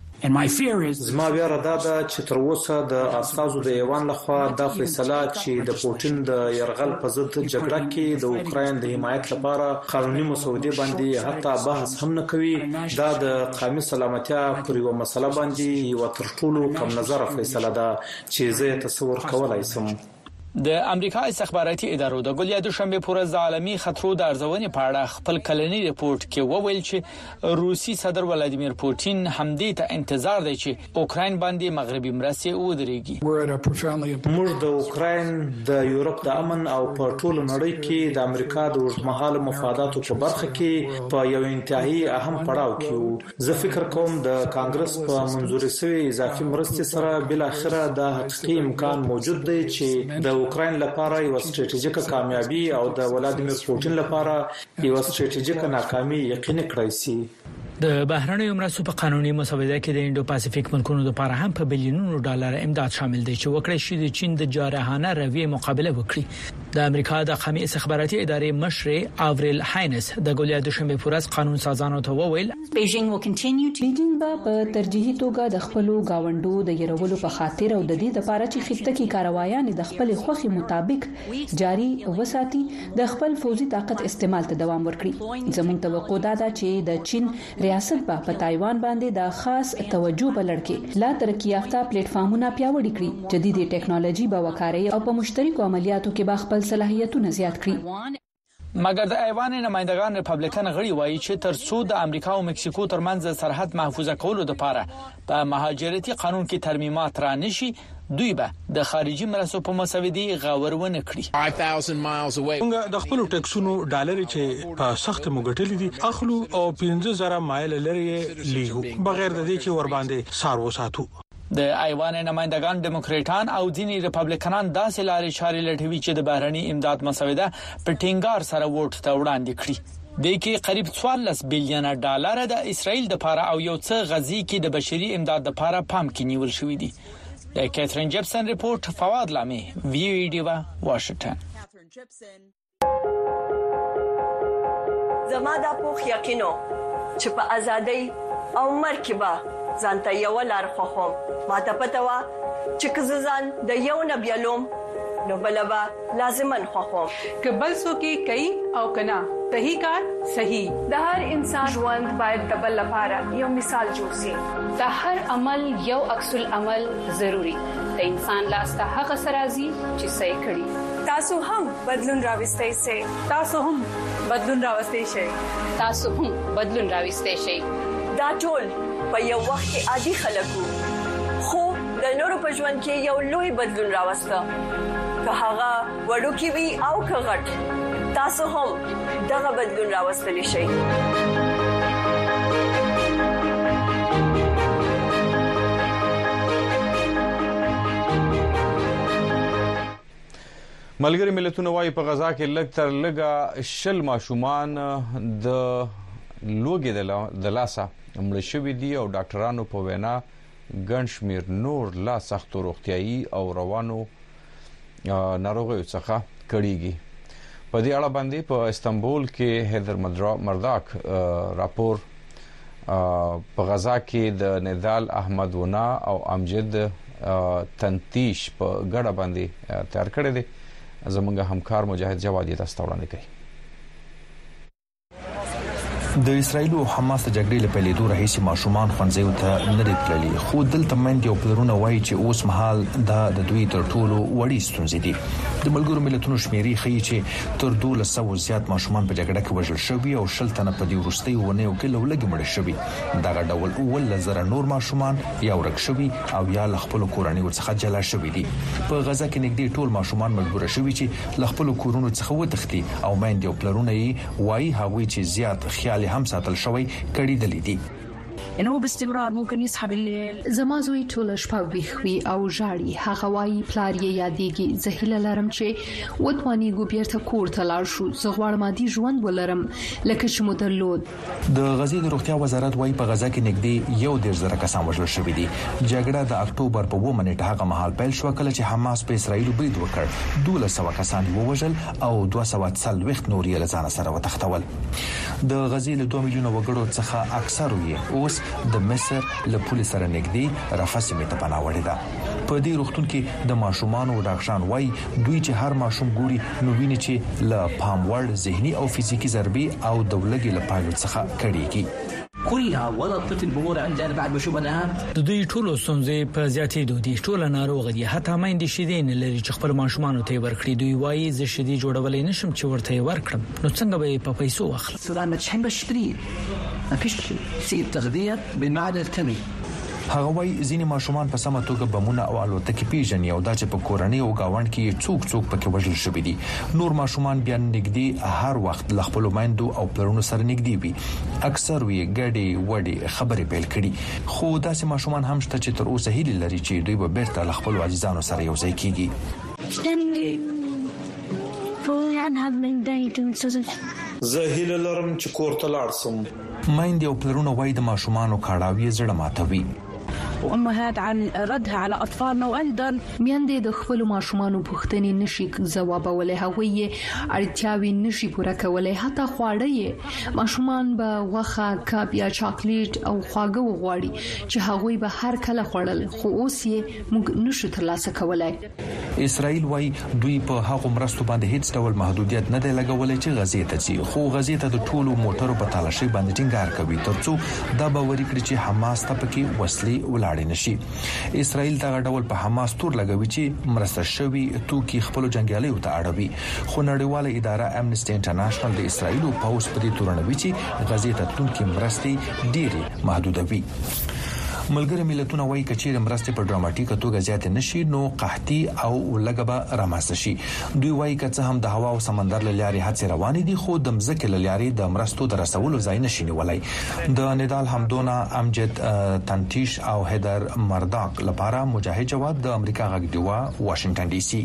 زما ویره دا ده چې تر اوسه د اساسو د ایوان لخوا د فیصله چې د پوتین د يرغل په ضد جګړه کې د اوکراین د حمایت لپاره قانوني مسودې باندې حتی بحث هم نه کوي، دا د قومي سلامتیا پر یو مسله باندې یو تر ټولو کم نظر فیصله ده چې زه تصور کولای شم. د امریکا استخباراتي ادارو د ګولیا د شنبه په ورځ د عالمي خطرو د ارزونې په اړه خپل کلنی ریپورت کې وویل چې روسي صدر ولادیمیر پوتین همدې ته انتظار دی چې اوکراین باندې مغربي مرستې ودرېږي. موږ د اوکراین د یورپ د امن او په ټوله نړۍ کې د امریکا د اوږدمهاله مفاداتو په برخه کې په یو انتهایی اهم پړاو کې وو. زه فکر کوم د کانګرس په منځوري شوی اضافي مرستې سره بل اخره د حقيقي امکان موجود دی چې د اوکراین لپاره یو ستراتیژیکه کامیابی او د ولادیمیر پوتین لپاره یو ستراتیژیکه ناکامي یقیني کړی شي. د بهرنیو مرستو په قانوني مسوده کې د انډو پاسفیک ملکونو لپاره هم په بلیونونو ډالر امداد شامل دی چې وکړي شي د چین د جارحانه رویه مقابله وکړي. د امریکا د قومي استخباراتي ادارې مشر آوریل هاینس د ګولیا د شنبه په ورځ قانون سازانو ته وویل بیجینګ به په ترجیحي توګه د خپل گاونډو د يرولو په خاطر او د دې لپاره چې خښتکی کاروایان د خپل خوخي مطابق جاری وساتي د خپل فوزي طاقت استعمال ته دوام ورکړي. زموږ توقع ده چې د چین ریاست په تایوان باندې د خاص توجه بلړکي لا ترقی یافته پلیټ فارمونه پیاوړي کړي، جديدي ټکنالوژي به وکاري او په مشترکو عملیاتو کې به خپل صلاحیتونه زیات کړي. مګر د ایوان نمائندگان ریپبلیکن غړي وایي چې تر څو د امریکا او مکسیکو ترمنځ سرحد محفوظه کولو لپاره په مهاجرتي قانون کې ترمیمات را نشي، دوی به د خارجي مرستو په مسودې غور ونه کړي. موږ د خپل ټیکسونو ډالر چې په سخت موګټلې دي اخلو او پنځه زره مایل لري لیږو بغیر د دې چې ور باندې سار وساتو. د ایوان نمائندگان دیموکریټان او ځینی ریپبلیکنان داسې لارې چارې لټوي چې د بهرني امداد مسوده په ټینګار سره ووټ ته وړاندې کړي. د کې قریب څوارلس بلین ډالر د اسرائیل د لپاره او یو څه غزي کې د بشري امداد لپاره پام کې نیول شوې دي. د کیترین جپسن ریپورت، فواد لامي، وی او ای ډیوا، واشنگټن. زما د پوخ یقینو چې په ازادۍ او مرکبه ځانته یو لار خوخم، ما ته پته وا چې کززان د یو نبیلوم نو بلبا لازمن خوخم که بل سو کې کوي او کنا صحیح کار صحیح. د هر انسان ژوند باید د بل لپاره یو مثال جوړ شي. د هر عمل یو عکس العمل ضروری. د انسان لاس ته هغه سرازي چې صحیح کړي. تاسو هم بدلون راوستئ سي. تاسو هم بدلون راوستئ شئ. تاسو هم بدلون راوستئ شئ. دا ټول په یو وخت کې عادي خلکو خو د نورو په ژوند کې یو لوی بدلون راوسته، که هغه وړوکی وي او که غټ. تاسو هم دغه بدلون راوستلی شئ. ملګری ملتونه وايي په غزا کې لږ تر لږه شل ماشومان د لوګي د لاسه مړ شوي دي او ډاکټرانو په وینا ګڼ شمیر نور لا سخت روغتيایي او روانو ناروغیو څخه کړيږي. په دې اړه باندې په استنبول کې هیدر مرداک راپور په غزا کې د نضال احمدونا او امجد تنتیش په ګډه باندې تیار کړی دی. زمونږ همکار مجاهد جوادی تاسو ته وړاندې کوي. د اسرایل او حماس جګړې له پیلېدو راهیسې ماشومان ښوونځیو ته نه دي تللي، خو دلته مند یو پلرونه وایي چې اوس مهال دا د دوی تر ټولو وړې ستونزې دي. د ملګرو ملتونو شمیرې ښیي چې تر دولس سوه زیات ماشومان په جګړه کې وژل شوي او شل تنه په دې وروستیو اونیو کې له لږ مړه شوي. دغه ډول اوولس زره نور ماشومان یا ورک شوي او یا له خپلو کورنیو څخه جلا شوي دي. په غزا کې نږدې ټول ماشومان مجبور شوي چې له خپلو کورونو څخه وتښتي او مند یو پلرونه یې وایي هغوی چې زیات خیال هم ساتل شوی کړي دي. يعني هو باستمرار ممكن يصحى بالليل. زما زوی ټول شپه ویښوي او ژاړي. هغه وايي پلار یې یادېږي. زه هیله لرم چې وتوانیږو بیرته کور ته لاړ شو. زه غواړم عادي ژوند ولرم لکه چې مو درلود. د غزې د روغتیا وزارت وايي په غزا کې نږدې یو ډیر زره کسان وژل شوي دي. جګړه د اکتوبر په اووه نیټه هغه مهال پیل شو کله چې حماس په اسرایل برید وکړ. دولس سوه کسان ووژل او دوه سوه څلوېښت نور یې له ځان سره وتښتول. د غزې له دوه میلیونه وګړو څخه اکثر یې اوس د مصر له پولې سره نږدې رفح سیمې ته پناه وړې ده. په دې روغتون کې د ماشومان او ډاکټران وايي دوی چې هر ماشوم ګوري نو ویني چې له پاموړ ذهني او فزیکی ضربې او د ولګي له پایلو څخه کړيږي. كلها ولا طفل بمر عندي انا بعد بشوف انا د دوی ټولو ستونزې په زیاتېدو دي. ټول ناروغ دي. حتی مېندې شیدې نه لري چې خپل ماشومان ته ورکړي. دوی وايي زه شیدې جوړولې نشم چې ورته ورکړم. نو څنګه به په پیسو واخلم؟ سلام متشحن بشتري ما فيش سيب تغذيه بالمعدل التمري. هغه وايي ځینې ماشومان په سمه توګه بمونه او الوتکې پیژني او دا چې په کورنۍ او گاوند کې څوک څوک پکې وژل شوی دي. نور ماشومان بیا نږدې هر وخت ل خپل مایندو او پلرونو سره نږدې وي. اکثر وی ګډي وډي خبرې پیل کړي. خو داسې ماشومان هم شته چې تر اوسه هیله لري چې دوی به بیرته ل خپل عزیزانو سره یو ځای کیږي. زه هیله لرم چې کور ته لاړ شم. مایند او پلرونو وای د ماشومان او کاړاوي زړه ماتوي. وامهات عن ردها على اطفالنا وايضا میندې د خپل ماشومان پوښتنې نشي ځوابولای. هغوی اړتیاوي نشي پوره کولای. حتی خواړه یې ماشومان به وخه کاپ یا چاکلیټ او خواږه وغواړي چې هغوی به هر کله خوړل. خو اوس یې موږ نشو ترلاسه کولای. اسرائیل وای دوی په هغه مرستو باندې هیڅ ډول محدودیت نه دی لګولای چې غزې ته ځي. خو غزې ته د ټولو موټرو په تالاشي باندې ټینګار کوي ترڅو دا باور کړي چې حماس ته پکې وسلې ولاړ نشي. اسرائیل دا ډول په حماس تور لګوي چې مرسته شوی توکي خپل جنگیالیو ته اړوي. خو نړیواله اداره امنیسټي انټرنیشنل د اسرائیل په اوس په دې تورنوي چې غزې ته تونکي مرستې ډېری محدودوي. ملګری ملتونه وايي کچېر مرستې په ډراماټیکه توګه زیات نشي نو قحطي او لګبه رامنځته شي. دوی وايي که هم د هوا او سمندر له لارې هڅې روانې دي خو د مځکې له لارې د مرستو د رسولو ځای نشي نیولای. د نضال حمدونه امجد تنتیش او هدر مرداک لپاره مجاهد جواد د امریکا غږ دیوا واشنگټن ډي سي.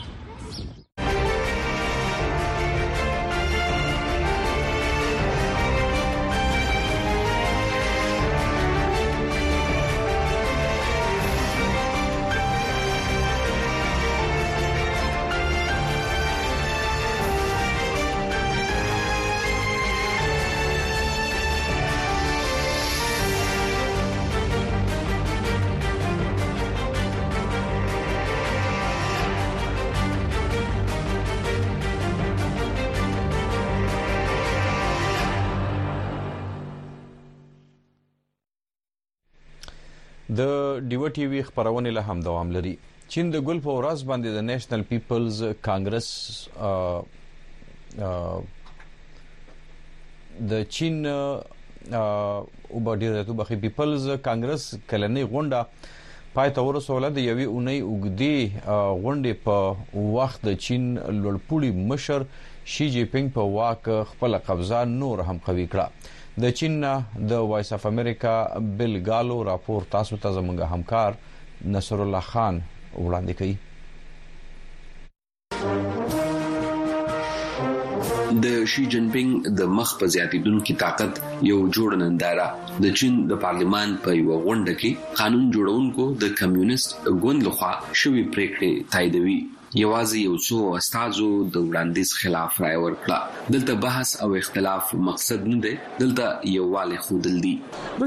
د ډیو ټي وی خبرونه له هم دوام لري. چین د ګل په ورځ باندې د نېشنل پیپلز کانګرس د چین او باډیره تو بخي پیپلز کانګرس کلنې غونډه پای ته ورسوله. د یوې اونۍ اوګدي غونډې په وخت د چین لوړپوړي مشر شي جی پینګ په واک خپل قبضه نور هم قوي کړه. د چین د وایس اف امریکا بل ګالو راپور تاسو ته زموږ همکار نصر الله خان وړاندې کوي. د شي جن پینګ د مخ په زیاتیدونکو طاقت یو جوړ ننداره د چین د پارلیمان په یو غونډه کې قانون جوړونکو د کمیونست ګوند لخوا شوی پریکړه تاییدوي. یوازې یو څو استادو د وړاندیز خلاف رائے ورکړه. دلته بحث او اختلاف مقصد نه دی، دلته یووالی خوندل دي.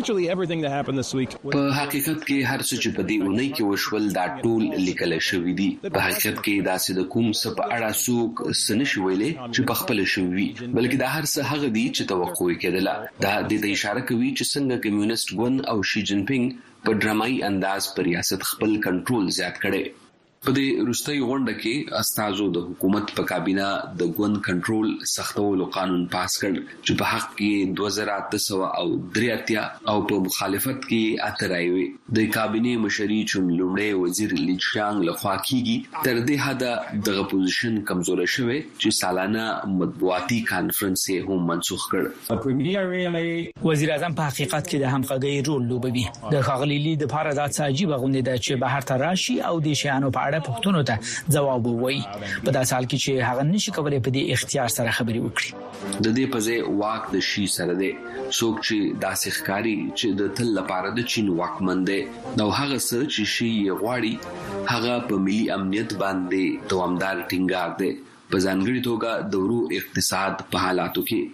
په حقیقت کې هر څه چې په دې ونې کې وشول دا ټول لیکل شوی دي. په حقیقت کې دا د کوم څه په اړه څوک سنشي ویلې چې په خپل شوی، بلکې دا هر څه هغه دي چې توقع کېدله. دا د دې اشاره کوي چې څنګه کمیونست ګوند او شي جن پینګ په ډرامایي انداز پر ریاست خپل کنټرول زیات کړي. په دې روستي غونډه کې استازو د حکومت په کابینه د ګوند کنټرول سختولو قانون پاس کړ چې په حق کې دوه زره اته سوه او درې اتیا او په مخالفت کې اترایوي د کابینه مشري چې لومړی وزیر لیچانګ لخوا کیږي تر دې حد دغه پوزیشن کمزوري شوه چې سالانه مطبوعاتي کانفرنس یې هم منسوخ کړ. وزیر اعظم په حقیقت کې د همغږي رول لوبوي. د خغلیلی د لپاره د عجیب غونډه ده چې بهر ته راشي او د شیانو په اړه پښتون ته جواب ووایي په داسې حال کې چې هغه نشي کولای په دې اختیار سره خبري وکړي. د دې په ځای واک د شي سره دی څوک چې داسې ښکاری چې د تل لپاره د چین واکمن دی نو هغه څه چې شي غواړي هغه په ملي امنیت باندې دوامدار ټینګار دی په ځانګړي توګه د ورو اقتصاد په حالاتو کې.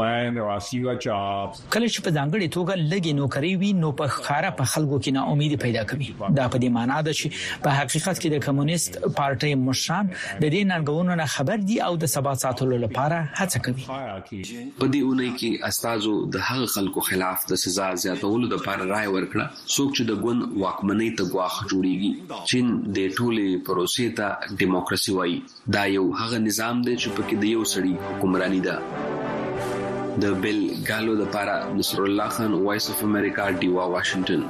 کله چې په ځانګړي توګه لګي نوکری وي نو په خاره په خلکو کې نا امید پیدا کوي. دا په دې معنی ده چې په حقیقت کې د کمونیست پارټي مشران د دې ننګونو نه خبر دي او د ثبات ساتلو لپاره هڅه کوي. په دې اونۍ کې استازو د هغه خلکو خلاف د سزا زیاتولو لپاره رائے ورکړه څوک چې د ګوند واکمنۍ ته غواخ جوړیږي. چین د ټولې پروسې ته دیموکراسي وایي. دا یو هغه نظام دی چې پکې د یو سړي حکمرانی ده. د بیل ګالو د لپاره نصر الله خان وایس اف امریکا ډیوا واشنگټن.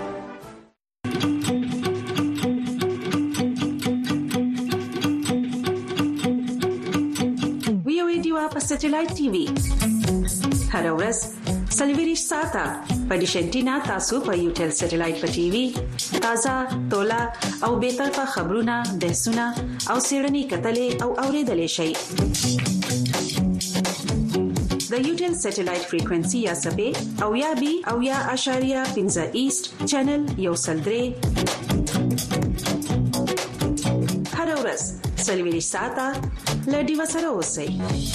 وی او ډیوا په سټلایټ ټي وي هر ورځ سلویریش ساته په ډیشنټینا تاسو په یوټل سټلایټ په ټي وي تازه تولا او به طرفه خبرونه بحثونه او سیړنی کتلې او اوریدلې شي. د یوټل سټلایټ فریکوئنسي یا سبي او یا بي او یا اشاریه پنځه ایست چینل یو سلدري هر ورځ سلویریش ساته لډي وسره اوسئ.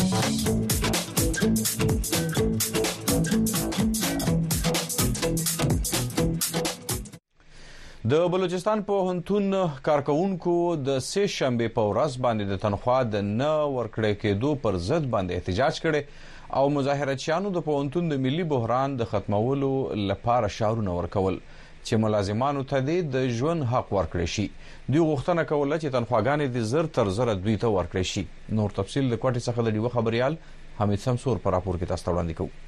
د بلوچستان په هنتون کارکونکو د سه شنبه په ورځ باندې د تنخواه د نه ورکړې کېدو پر ضد باندې احتجاج کړي او مظاهراتچیانو د پونتون د ملي بحران د ختمولو لپاره شعارونه ورکول چې ملازمانو ته د ژوند حق ورکړي شي. دوی غوښتنه کوله چې تنخواګانې د زر تر زر دوی ته ورکړي شي. نور تفصیل د کوټې څخه د ډیو خبريال حمید سمسور پر راپور کې تاسو ته وړاندې کوو.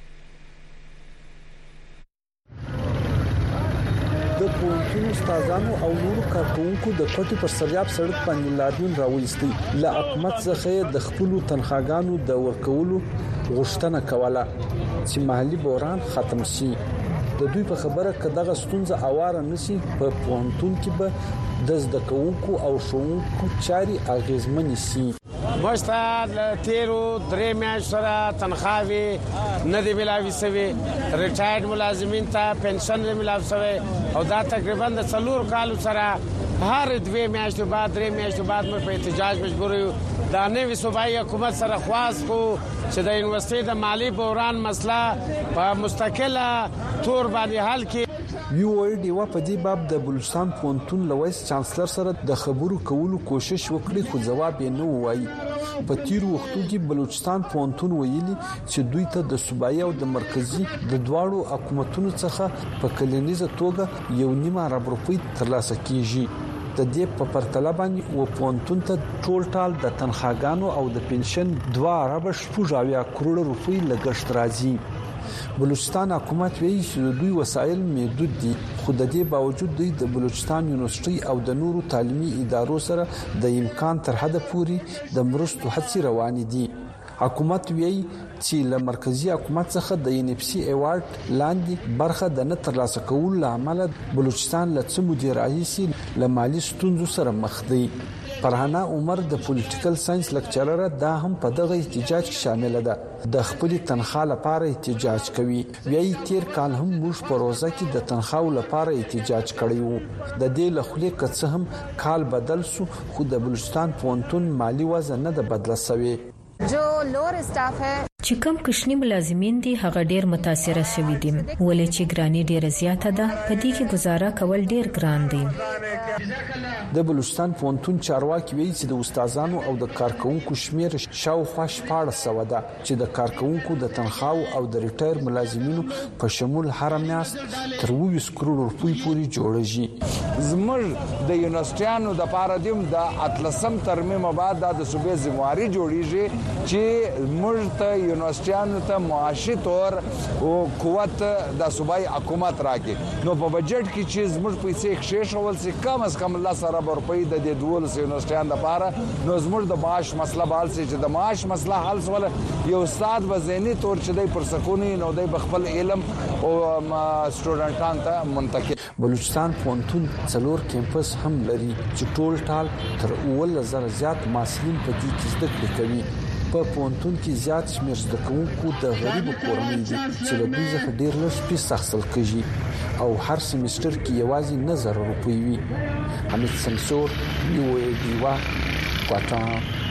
د پونتون استادانو او نورو کارکونکو د کوټې پر سریاب سړک باندې لاریون راوېستي ل حکومت څخه د خپل تنخواګانو د ورکولو غوښتنه کوله چې محلي بحران ختم شي. د دوی په خبره کداغه ستونزه اواره نشي په پونتون کې به د زده کوونکو او ښوونکو چاري اغیزمن شي. مستاد تیرو درې میاشتې سره تنخواهي نه دی ملاوي سوي ریټایرډ ملازمین ته پنشن نه ملاوي سوي او دا تقریبا د څلور کالو سره هر دوه میاشتې بعد درې میاشتې بعد موږ په احتجاج مجبور یو. دا نوې صوبایي حکومت سره خواست کو چې د یونیورسيټي د مالی بحران مسله په مستقله تور باندې حل کړي. یو وی ډیوا په دې باب د بلوچستان پونتون لویس چانسلر سره د خبرو کولو کوشش وکړي خو جواب یې نه وایي. په تیر وختو کې بلوچستان پونتون ویلي چې دوی ته د صوبایي او د مرکزی د دواړو حکومتونو څخه په کلینیزه توګه یو نیمه ارب روپۍ ترلاسه کیږي. د دې په پرتله باندې و پونتون ته ټول ټال د تنخواګانو او د پنشن دوه ارب شپږ کروڑ روپۍ لګښت راځي. بلوچستان حکومت وایي چې دوی وسایل محدود دي خو د دې باوجود دوی د بلوچستان یونیورسيټي او د نورو تعلیمي ادارو سره د امکان تر حد پورې د مرستو هڅې روانې دي. حکومت وایي چې له مرکزی حکومت څخه د ان اف سي ایوارډ لاندې برخه د نه ترلاسه کولو لامل بلوچستان له څو مدیرایي سي له مالی ستونزو سره مخ دی. فرحانه عمر د پولیټیکل ساينس لیکچرر دا هم په دغه احتجاج کې شامل ده. د خپل تنخواه لپاره احتجاج کوي. وایي تیر کال هم موږ په روزه کې د تنخواه لپاره احتجاج کړی وو. د دې لخوا که هم کال بدل سو خو د بلوچستان پونتون مالی وضع نه ده بدله شوې. जो लोअर स्टाफ है چې کم کښنی ملازمین دي هغه ډیر متاثر شوي دي ولې چې ګرانی ډیره زیاته ده په دې کې گزاره کول ډیر ګران دي. د بلوچستان پونتون چارواکي وایي چې د استادانو او د کارکونکو شمیر شاوخوا شپږ سوه ده چې د کارکونکو د تنخواو او د ریټایر ملازمینو په شمول هر میاشت تر اووه کروڑ روپۍ پورې جوړیږي. زموږ د یونیورسيټانو د پاره دیم د اتلسم ترمیم بعد د صوبې ذمہواری جوړیږي چې موږ ته یونیورسيټانو ته معاشي تور او قوت د صوبای حکومت راکړي. نو په بجټ کې چې زموږ پیسې ښه شول چې کم از کم الله سره روپۍ د دې دوه یونیورسيټانو لپاره نو زموږ د معاش مسله بال سي چې د معاش مسله حل سول یو استاد وزنی تور چې د پرسکونی نو د خپل علم او سټوډنټان ته منتقل. بلوچستان پونتون څلور کیمپس هم لري چې ټول ټال تر اووه زره زیات محصلین په دې کې زده کړې کوي. په پونتون کې زیات شمېر زده کوونکو د غریبو کورنۍ دي چې له دوی څخه ډېر لږ فیس اخیستل کېږي او هر سیمستر کې یوازې نه زره روپۍ وي. حمید سمسور یو ای دیوا کوټا.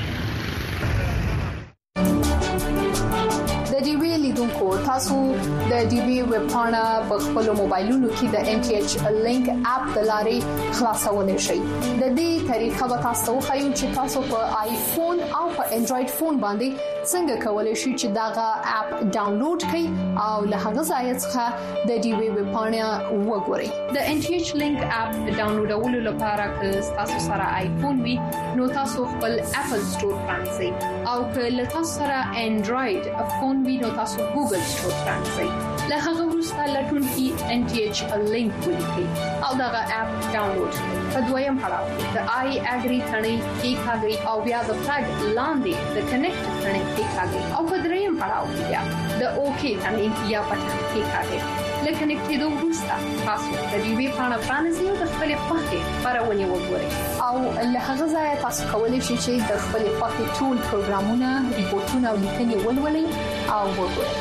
د ډي وی لیدونکو تاسو د ډي وی ویب پاڼه په خپل موبایلونو کې د ان ټي ایچ لینک اپ د لارې خلاصولای شئ. د دې طریقه به تاسو خو چې تاسو په آیفون او په انډراید فون باندې څنګه کولای شئ چې داغه اپ ډاونلوډ کړئ او له هغه ځای څخه د ډي وی ویب پاڼه وګورئ. د ان ټي ایچ لینک اپ ډاونلوډولو لپاره که تاسو سره آیفون وي نو تاسو خپل اپل سٹور پرانځئ او که له تاسو سره انډراید فون وي نو تاسو ګوګل سٹور پرانځئ. له هغه وروسته لټون کې ان ټي ایچ لینک ولیکئ او داغه اپ ډاونلوډ کړئ. په دویم پړاو د آی اګری ثنې کې ښاګي او بیا د فلګ لاندې د کنیکټ ثنې کې ښاګي او په دریم پړاو کې بیا د اوکی ثنې یا پټن کې ښاګي. لکه نکټېدو وروسته تاسو د دې وی پاڼه باندې یو د خپل پخې پرونی وګورئ او له هغه ځای تاسو کولی شئ چې د خپل پخې ټول پروګرامونه ریپورتونه او لیکنې ولولئ او وګورئ.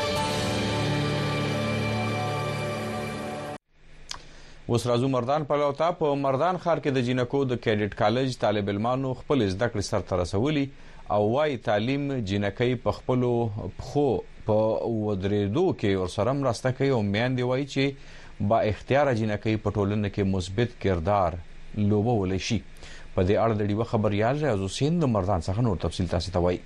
اوس راځو مردان په لوتا په مردان ښار کې د جینکو د کیډټ کالج طالب علمانو خپل زده کړې سرته رسولي او وايي تعلیم جینکې په خپل خو په ودریدو کې اور سره مرسته کوي او میاندې وایي چې با اختیار جینکې په ټولنه کې مثبت کردار لوبول شي. په دې اړه د ډیو خبريال ریاض حسین د مردان څخه نور تفصیل تاسو ته وایي.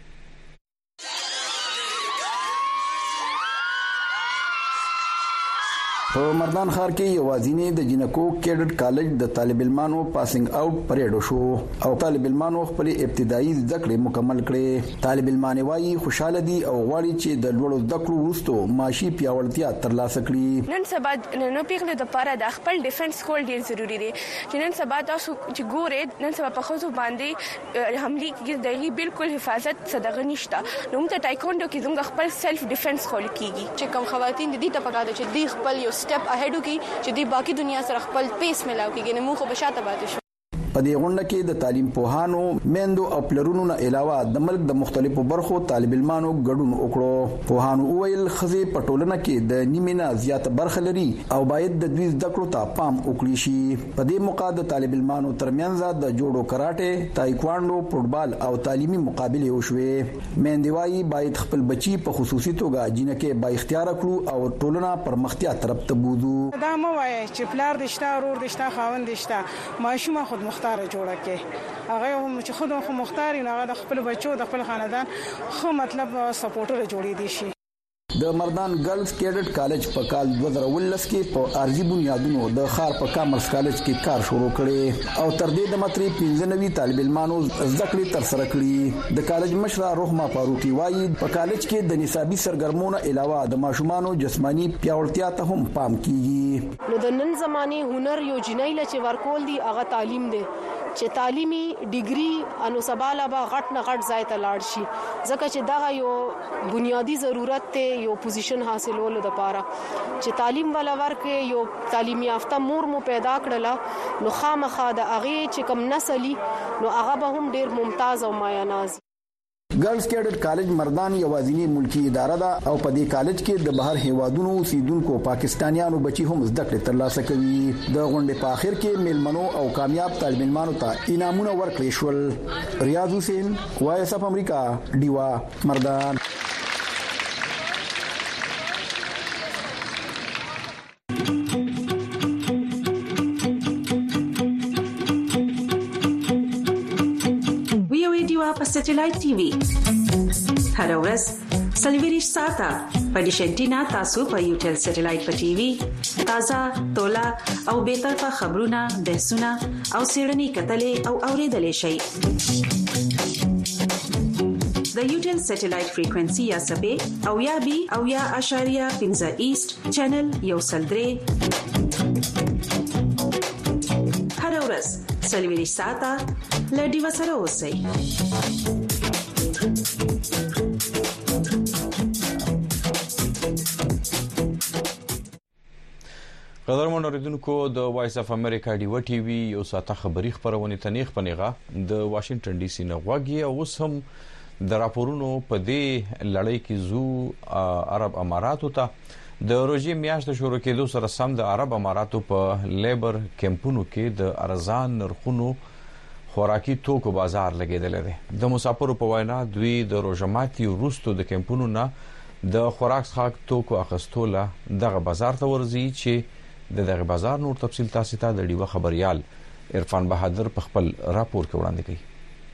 په مردان ښار کې یوازینی د جینکو کیډټ کالج د طالب علمانو پاسینګ اوټ پریډ شو او طالب علمانو خپل ابتدایي زده کړې مکمل کړې. طالب علمان وايي خوشاله دي او غواړي چې د لوړو زده کړو وروسته معاشي پیاوړتیا ترلاسه کړي. نن سبا نن پیغله د لپاره د خپل ډیفنس کول ډیر ضروری دی چې نن سبا تاسو چې ګورئ نن سبا په خوځو باندې حمله کې د هی بالکل حفاظت صدقه نشته. نو موږ ټایکوندو کې زموږ خپل سلف ډیفنس کول کیږي چې کوم خواتین د دې ته پکاره چې د خپل یو سټپ اهډو کې چې د باقي دنیا سره خپل پیس ملاو کېږي نو موږ به شاته پاتې شو. په دې غونډه کې د تعلیم پوهانو میندو او پلرونو نه علاوه د ملک د مختلفو برخو طالب علمانو ګډون وکړو. پوهانو ویل خزي په ټولنه کې د نیمه زیاته برخه لري او باید د دوی زده کړو ته پام وکړي شي. په دې موقع د طالب علمانو ترمنځ د جوړو کراټه، تایکوانډو، فوټبال او تعلیمي مقابله وشوې. میندې وايي باید خپل بچي په خصوصي توګه جنکه با اختیار کړو او ټولنه پرمختیا طرف ته بوزو. دا مو وایي چې پلار دشته ورور دشته خاوند دشته ماشومه خود مختار جوړه کې هغه هم چې خود خو مختار نه هغه د خپل بچو د خپل خاندان خو مطلب سپورټر جوړې دي شي. د مردان ګرلز کیډټ کالج په کال دوه زره ولس کې په ارضي بنیادونو د خار په کامرس کالج کې کار شروع کړي او تر دې د متري پنځه نوي طالب علمانو زده کړې تر سره کړې. د کالج مشره روحما فاروقي وايي په کالج کې د نصابي سرګرمونو علاوه د ماشومانو جسمانی پیاوړتیا ته هم پام کیږي. نو د نن زمانه هنر یو جنۍ لچ ورکول دي هغه تعلیم دی چې تعلیمي ډیګري انو سباله با غټ نه غټ ځای ته لاړ شي ځکه چې دا یو بنیادی ضرورت ته یو پوزیشن حاصلولو لپاره چې تعلیم ولا ورکه یو تعلیم یافته مور مو پیدا کړله نو خامخا د هغه چې کم نسلی نو هغه به هم ډیر ممتاز او مایاناز. ګرلز کیډټ کالج مردان یوازینی ملکی اداره ده او په دې کالج کې د بهر هیوادونو اوسیدونکو پاکستانیانو بچي هم زده کړې ترلاسه کوي. د غونډې په اخر کې میلمنو او کامیاب طالب علمانو ته انعامونه ورکړل شول. ریاض حسین وایس اف امریکا دیوا مردان. سټلایټ ټي وي هر ورځ سلویریش ساته په ډیشنټینا تاسو په یوټل سټلایټ په ټي وي تازه تولا او به طرفه خبرونه بحثونه او سیړنی کتلې او اوریدلې شي د یوټل سټلایټ فریکوئنسي یا سبې او یا بي او یا اشاریه پنځه ایست چینل یو سلدري هر ورځ سلویریش ساته لډي وسره اوسئ قدرمن اوریدونکو د وایس اف امریکا ډیو ټي وي یو ساته خبری خبرونه تنیخ پنیغه د واشنگټن ډي سي نه غواګي او وسم د راپورونو په دې لړۍ کې زو عرب اماراتو ته د روزي میاشت شروع کېدو سره سم د عرب اماراتو په لیبر کمپونو کې د ارزان نرخونو خوراکي توکو بازار لګیدل دي د مسافرو په وینا دوی د روزماتي روستو د کمپونو نه د خوراک څخه توکو اخستوله دغه بازار ته ورځي چې د دغه بازار نور تفصیل تاسو ته د ډیوه خبريال عرفان بهادر په خپل راپور کې وړاندې کړي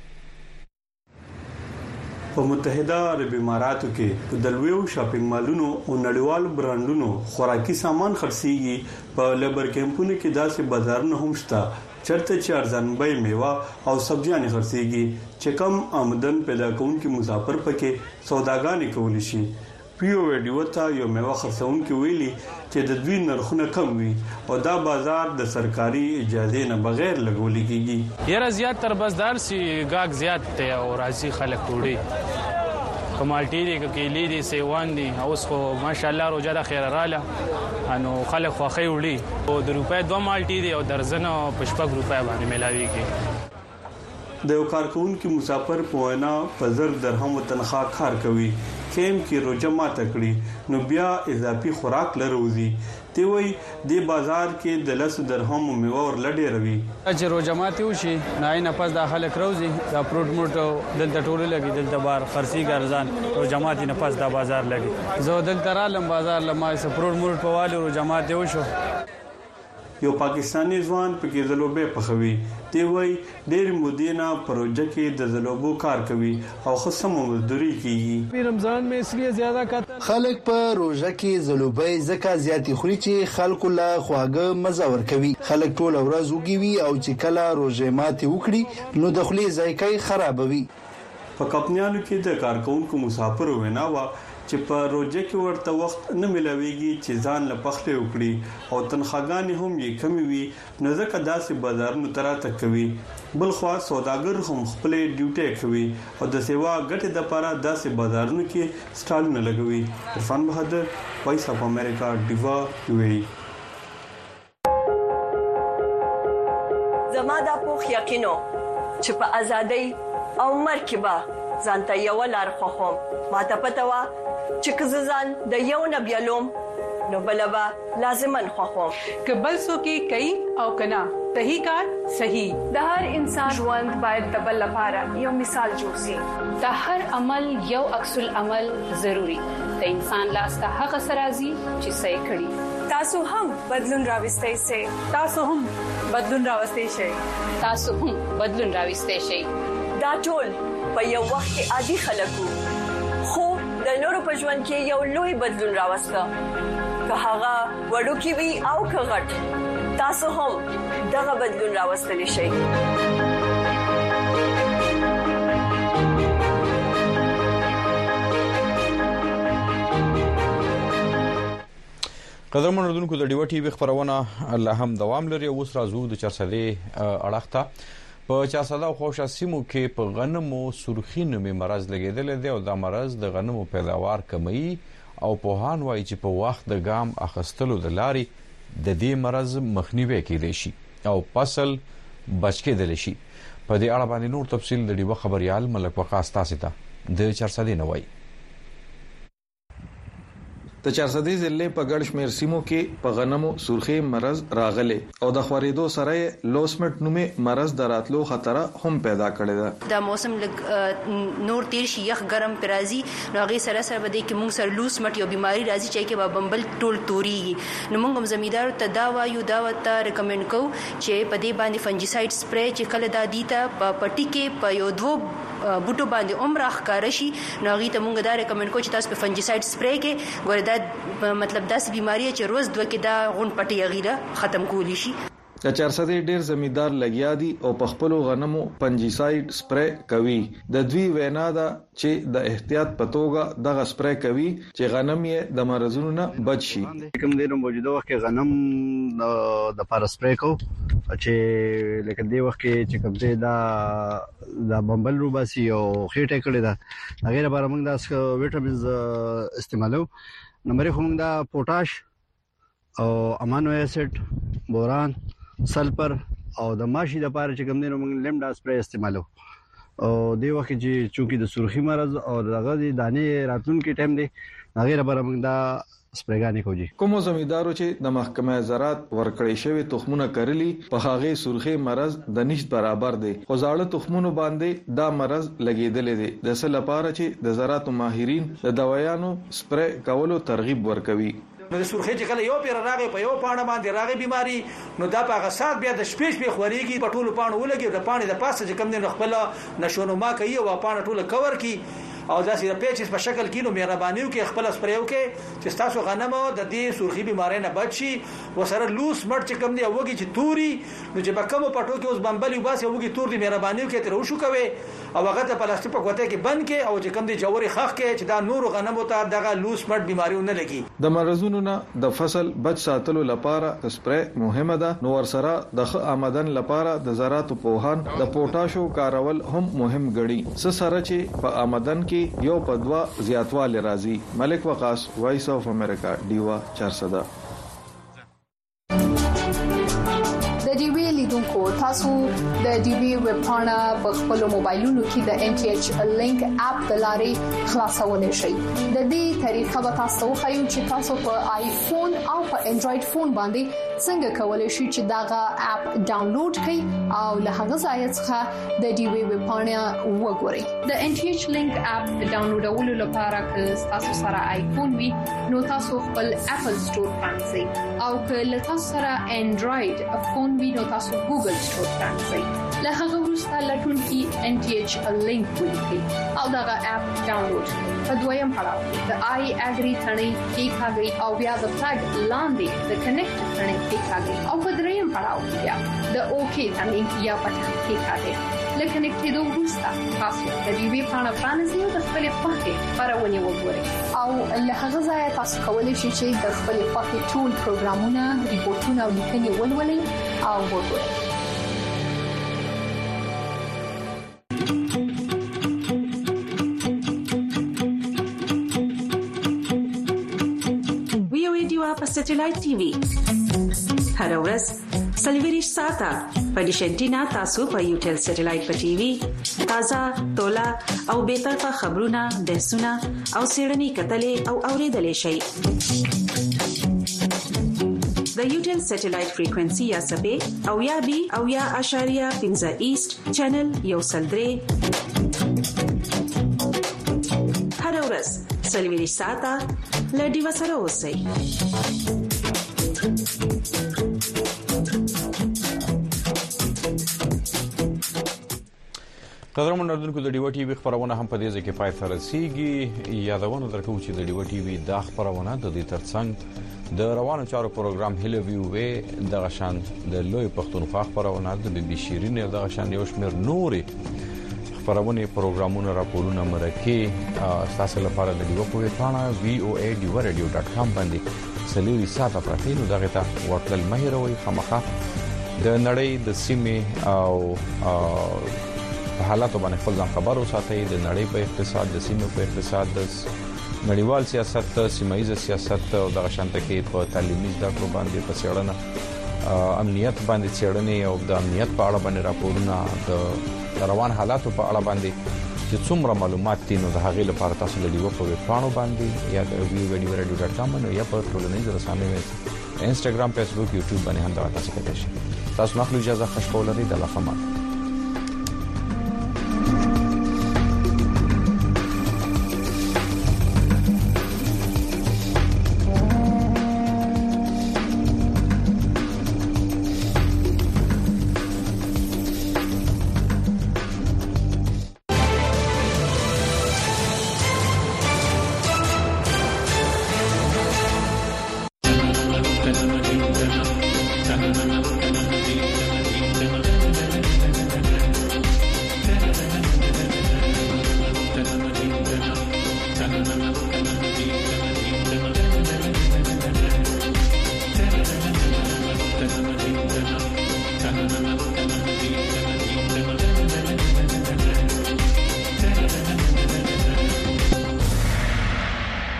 په متحده عرب اماراتو کې د لویو شاپینګ مالونو او نړیوالو برانډونو خوراکي سامان خرڅيږي په لیبر کمپونو کې داسې بازارونه هم شته چرته چې ارزان بیه میوه او سبزیان خرڅيږي چې کم آمدن پیدا کوونکي مسافر پکې سوداګانې کولی شي پیو ویډیو ته یو میوه خرڅونکي ویلي چې د دوی نرخونه کم وي او دا بازار د سرکاري اجازه نه بغیر لګول کیږي یره زیات تر بازار سي غاګ زیات ته او راځي خلک ټوړي کمالټي دي کېلې دي سیوان دي اوس خو ماشاءالله روزه د خیر رااله انو خلک خو خې وړي او د روپې دوه مالټي دي او درزن پښپک روپې باندې ملاويږي د یو کارکونکو مسافر په وینا په زر درهم تنخواه کار کوي کیم کې روزه ماته کړی نو بیا اضافي خوراک لروزي دی وی د بازار کې د لس درهم میوه ور لډې روي چې روزه ماته وشي نه نه پس داخله کروزي دا پروت موټو دلته ټوله لګي دلته بار خرسي ګرځان روزه ماته نه پس دا بازار لګي زه دلته رالم بازار لمه سپروت موټ په والو روزه ماته وشو یو پاکستانی ځوان په کې زلوبه پخوي دی وای ډېر مودینا پروژه کې د زلوبو کار کوي او خصم مزدوري کوي په رمضان میں اس لیے زیاده کاته خلک په روزه کې زلوبه زکه زیاتی خوري چې خلکو لا خواږه مزه ور کوي خلک ټول ورځ وګوي او چې کله روزه ماتي وکړي نو د خولي ذایقه خرابوي په کپنیانو کې د کارکونکو مسافر ویناوه چې په روزه کې ورته وخت نه ملويږي چې ځان له پخله وکړي او تنخواګانې هم یې کمی وي نو ځکه داسې بازارونو تراته کوي بل خو سوداګر هم خپل ډیوټي کوي او د سیوا ګټه د لپاره داسې بازارونو کې سټالونه لګوي عرفان بهادر وایس اف امریکا ډیوا یو ای زما د پوخ یقینو چې په ازادۍ او مرکبه ځانته یو لار خوخم ما ته پته وا چې کززان د یو نبیلوم نو بلبا لازمن خوخم کبل سو کې کوي او کنا صحیح کار صحیح د هر انسان ژوند باید د بل لپاره یو مثال جوړ شي د هر عمل یو عکس العمل ضروری د انسان لاس ته هغه سرازي چې صحیح کړي تاسو هم بدلون راوستئ شئ تاسو هم بدلون راوستئ شئ تاسو هم بدلون راوستئ شئ دا ټول په یو وخت کې عادي خلکو خو د نورو په ژوند کې یو لوی بدلون راوسته که هغه وړو کې وي او که غټ تاسو هم دغه بدلون راوستلی شئ قدرمن اوریدونکو د ډیو ټي وي خبرونه الله هم دوام لري اوس راځو د چرسلې اړخته په چاساده او خوشا سیمو کې په غنمو سرخی نومي مرز لګیدل دي او دا مرز د غنمو پیداوار کمی او په هان وای چې په وخت د ګام اخستلو د لاري د دې مرز مخنیوي کېدای شي او فصل بچ کېدل شي په دې اړه باندې نور تفصیل د ډیو خبريال ملک وقاص تاسو ته د چرسدې نوای د چارسدې ضلع په ګډ شمیر سیمو کې په غنمو سرخی مرز راغله او د خوریدو سره لوسمټ نومي مرز دراتلو خطر هم پیدا کړی دا د موسم نور تیر شي یخ ګرم پرازي نو غي سره سره بده کې موږ سره لوسمټ یو بیماری راځي چې کې بمبل ټول توري نو موږ هم زمیدار ته دا وایو دا وته ریکمند کو چې په دې باندې فنجیساید سپری چې کله دا دیته په پټي کې په یو دوه بوټو باندې عمر ښکار شي نو غي ته مونږ دا ریکمند کوو چې تاسو په فنجیساید سپری کې ګوره دا مطلب داس بیماری چې روز دوه کې دا غون پټي غیره ختم کولی شي د چارسدي ډیر زمیدار لګیا دي او په خپل غنمو فنجیساید سپری کوي د دوی وینا دا چې د احتیاط په توګه دغه سپری کوي چې غنم یې د مرزونو نه بچ شي کوم دینو موجوده وخت کې غنم د پار سپری کو چې لکه دی وخت کې چې کوم دی دا د بمبل روباسي او خېټه کړي دا غیر لپاره موږ د وټامینز استعمالو نمبر هم دا پوتاش او امینو اسید بوران سلفر او د ماشي د پاره چې کوم دینو موږ لیمډا سپری استعمالو او دی وخت چې چونکی د سرخی مرز او دغه د دانې راتلونکي ټایم دی هغه لپاره موږ دا سپریګانی کوجی کوم زمیدارو چې د محکمه زراعت ورکړی شوی تخمونه کرلی په هغه سرخی مرز د نشټ برابر دی خو ځاړه تخمونو باندې دا مرز لګیدل دي د څه لپاره چې د زراعت ماهرین د دوايانو سپری کولو ترغیب ورکوي نو د سرخی چې کله یو پیر راغی په یو پاڼه باندې راغی بیماری نو دا په غسات بیا د شپې شپې خوريږي په ټولو پاڼو ولګي د پاڼې د پاسه چې کم نه خپل نشونما کوي او پاڼه ټوله کور کی او داسې د پیچز په شکل کې نو مهرباني وکړئ خپل سپریو کې چې تاسو غنم د دې سرخی بیماری نه بچي وسره لوس مړ چې کم دی وږي چې توري نو چې په کوم پټو کې اوس بمبلي وباسي وږي تور دی مهرباني وکړئ تر وشو کوي او هغه ته پلاستیک په کوته کې بند کې او چې کم دی جوړي خخ کې چې دا نور غنم ته دغه لوس مړ بیماری نه لګي د مرزونو نه د فصل بچ ساتلو لپاره سپری مهمه ده نو ورسره د ښه آمدن لپاره د زراعت پوهان د پوتاشو کارول هم مهم ګڼي س سره چې په آمدن کې یو په دوا زیاتواله راځي ملک وقاص وایس اف امریکا دیوا چارسده د ډي وی لیدونکو تاسو د ډي وی ویب پاڼه په خپل موبایلونو کې د ان ټي ایچ لینک اپ د لارې خلاصولای شئ د دې طریقه به تاسو خو چې تاسو په آیفون او په انډراید فون باندې څنګه کولای شئ چې داغه اپ ډاونلوډ کړئ او له هغه ځای څخه د ډي وی ویب پاڼه وګورئ د ان ټي ایچ لینک اپ ډاونلوډولو لپاره که تاسو سره آیفون وي نو تاسو خپل اپل سٹور پرانځئ او که له تاسو سره انډراید فون وي نو تاسو ګوګل سٹور پرانځئ له هغه وروسته لټون کې ان ټي ایچ لینک ولیکئ او داغه اپ ډاونلوډ کړئ په دویم پړاو د آی اګری ثنې کې کاږي او بیا د فلګ لاندې د کنیکټ ثنې کې کاږي او په دریم پړاو بیا د اوکی ثنې یا پټ کې کاږي لکه نکټېدو وروسته تاسو د دې وی پاڼه فرانسې او د خپل پخې پرونی وګورئ او له هغه ځای تاسو کولی شئ چې د خپل پخې ټول پروګرامونه ریپورتونه او لیکنې ولولئ او وګورئ په سټلایټ ټي وي هر ورځ سلویریش ساته په ډیشنټینا تاسو په یوټل سټلایټ په ټي وي تازه تولا او به طرفه خبرونه بحثونه او سیړنی کتلې او اوریدلې شي د یوټل سټلایټ فریکوئنسي یا سبې او یا بي او یا اشاریه پنځه ایست چینل یو سلدري هر ورځ سلویریش ساته لډي وسره اوسئ قدرمن اردوونکو د ډیو ټي وي خبرونه هم په دې ځای کې پای ته رسیږي یادونه درکوم چې د ډیو ټي وي د خبرونه د دې ترڅنګ د روانو چارو پروګرام هلو ویو وی د غشان د لوی پښتونخوا خبرونه د بي بي شيرین د غشان یو شمیر نوري خبرونه پروګرامونه راپورونه مرکه تاسو لپاره د ډیو په پاڼه وی او ای ډیو رادیو ډاټ کام باندې سلوي ساته پرتینو دغه ته ورتل مهیروي خامخه د نړۍ د سیمه او حالات باندې خپل ځان خبر اوساتئ د نړۍ په اقتصاد د سیمه په اقتصاد د نړیوال سیاست سیمایي سیاست او د شانته کې په تعلیمي زده کړو باندې په څېړنه امنیت باندې څېړنې او د امنیت په اړه باندې راپورونه د روان حالاتو په اړه باندې چې څومره معلومات دي نو د هغې لپاره تاسو د ډیو په پاڼو باندې یا د ویو ویډیو رادیو ډاټ کام باندې یا په ټولنیزو رسنیو انستګرام فیسبوک یوټیوب باندې هم دا تاسو کولای شئ تاسو نو اجازه خوشاله لرئ د الله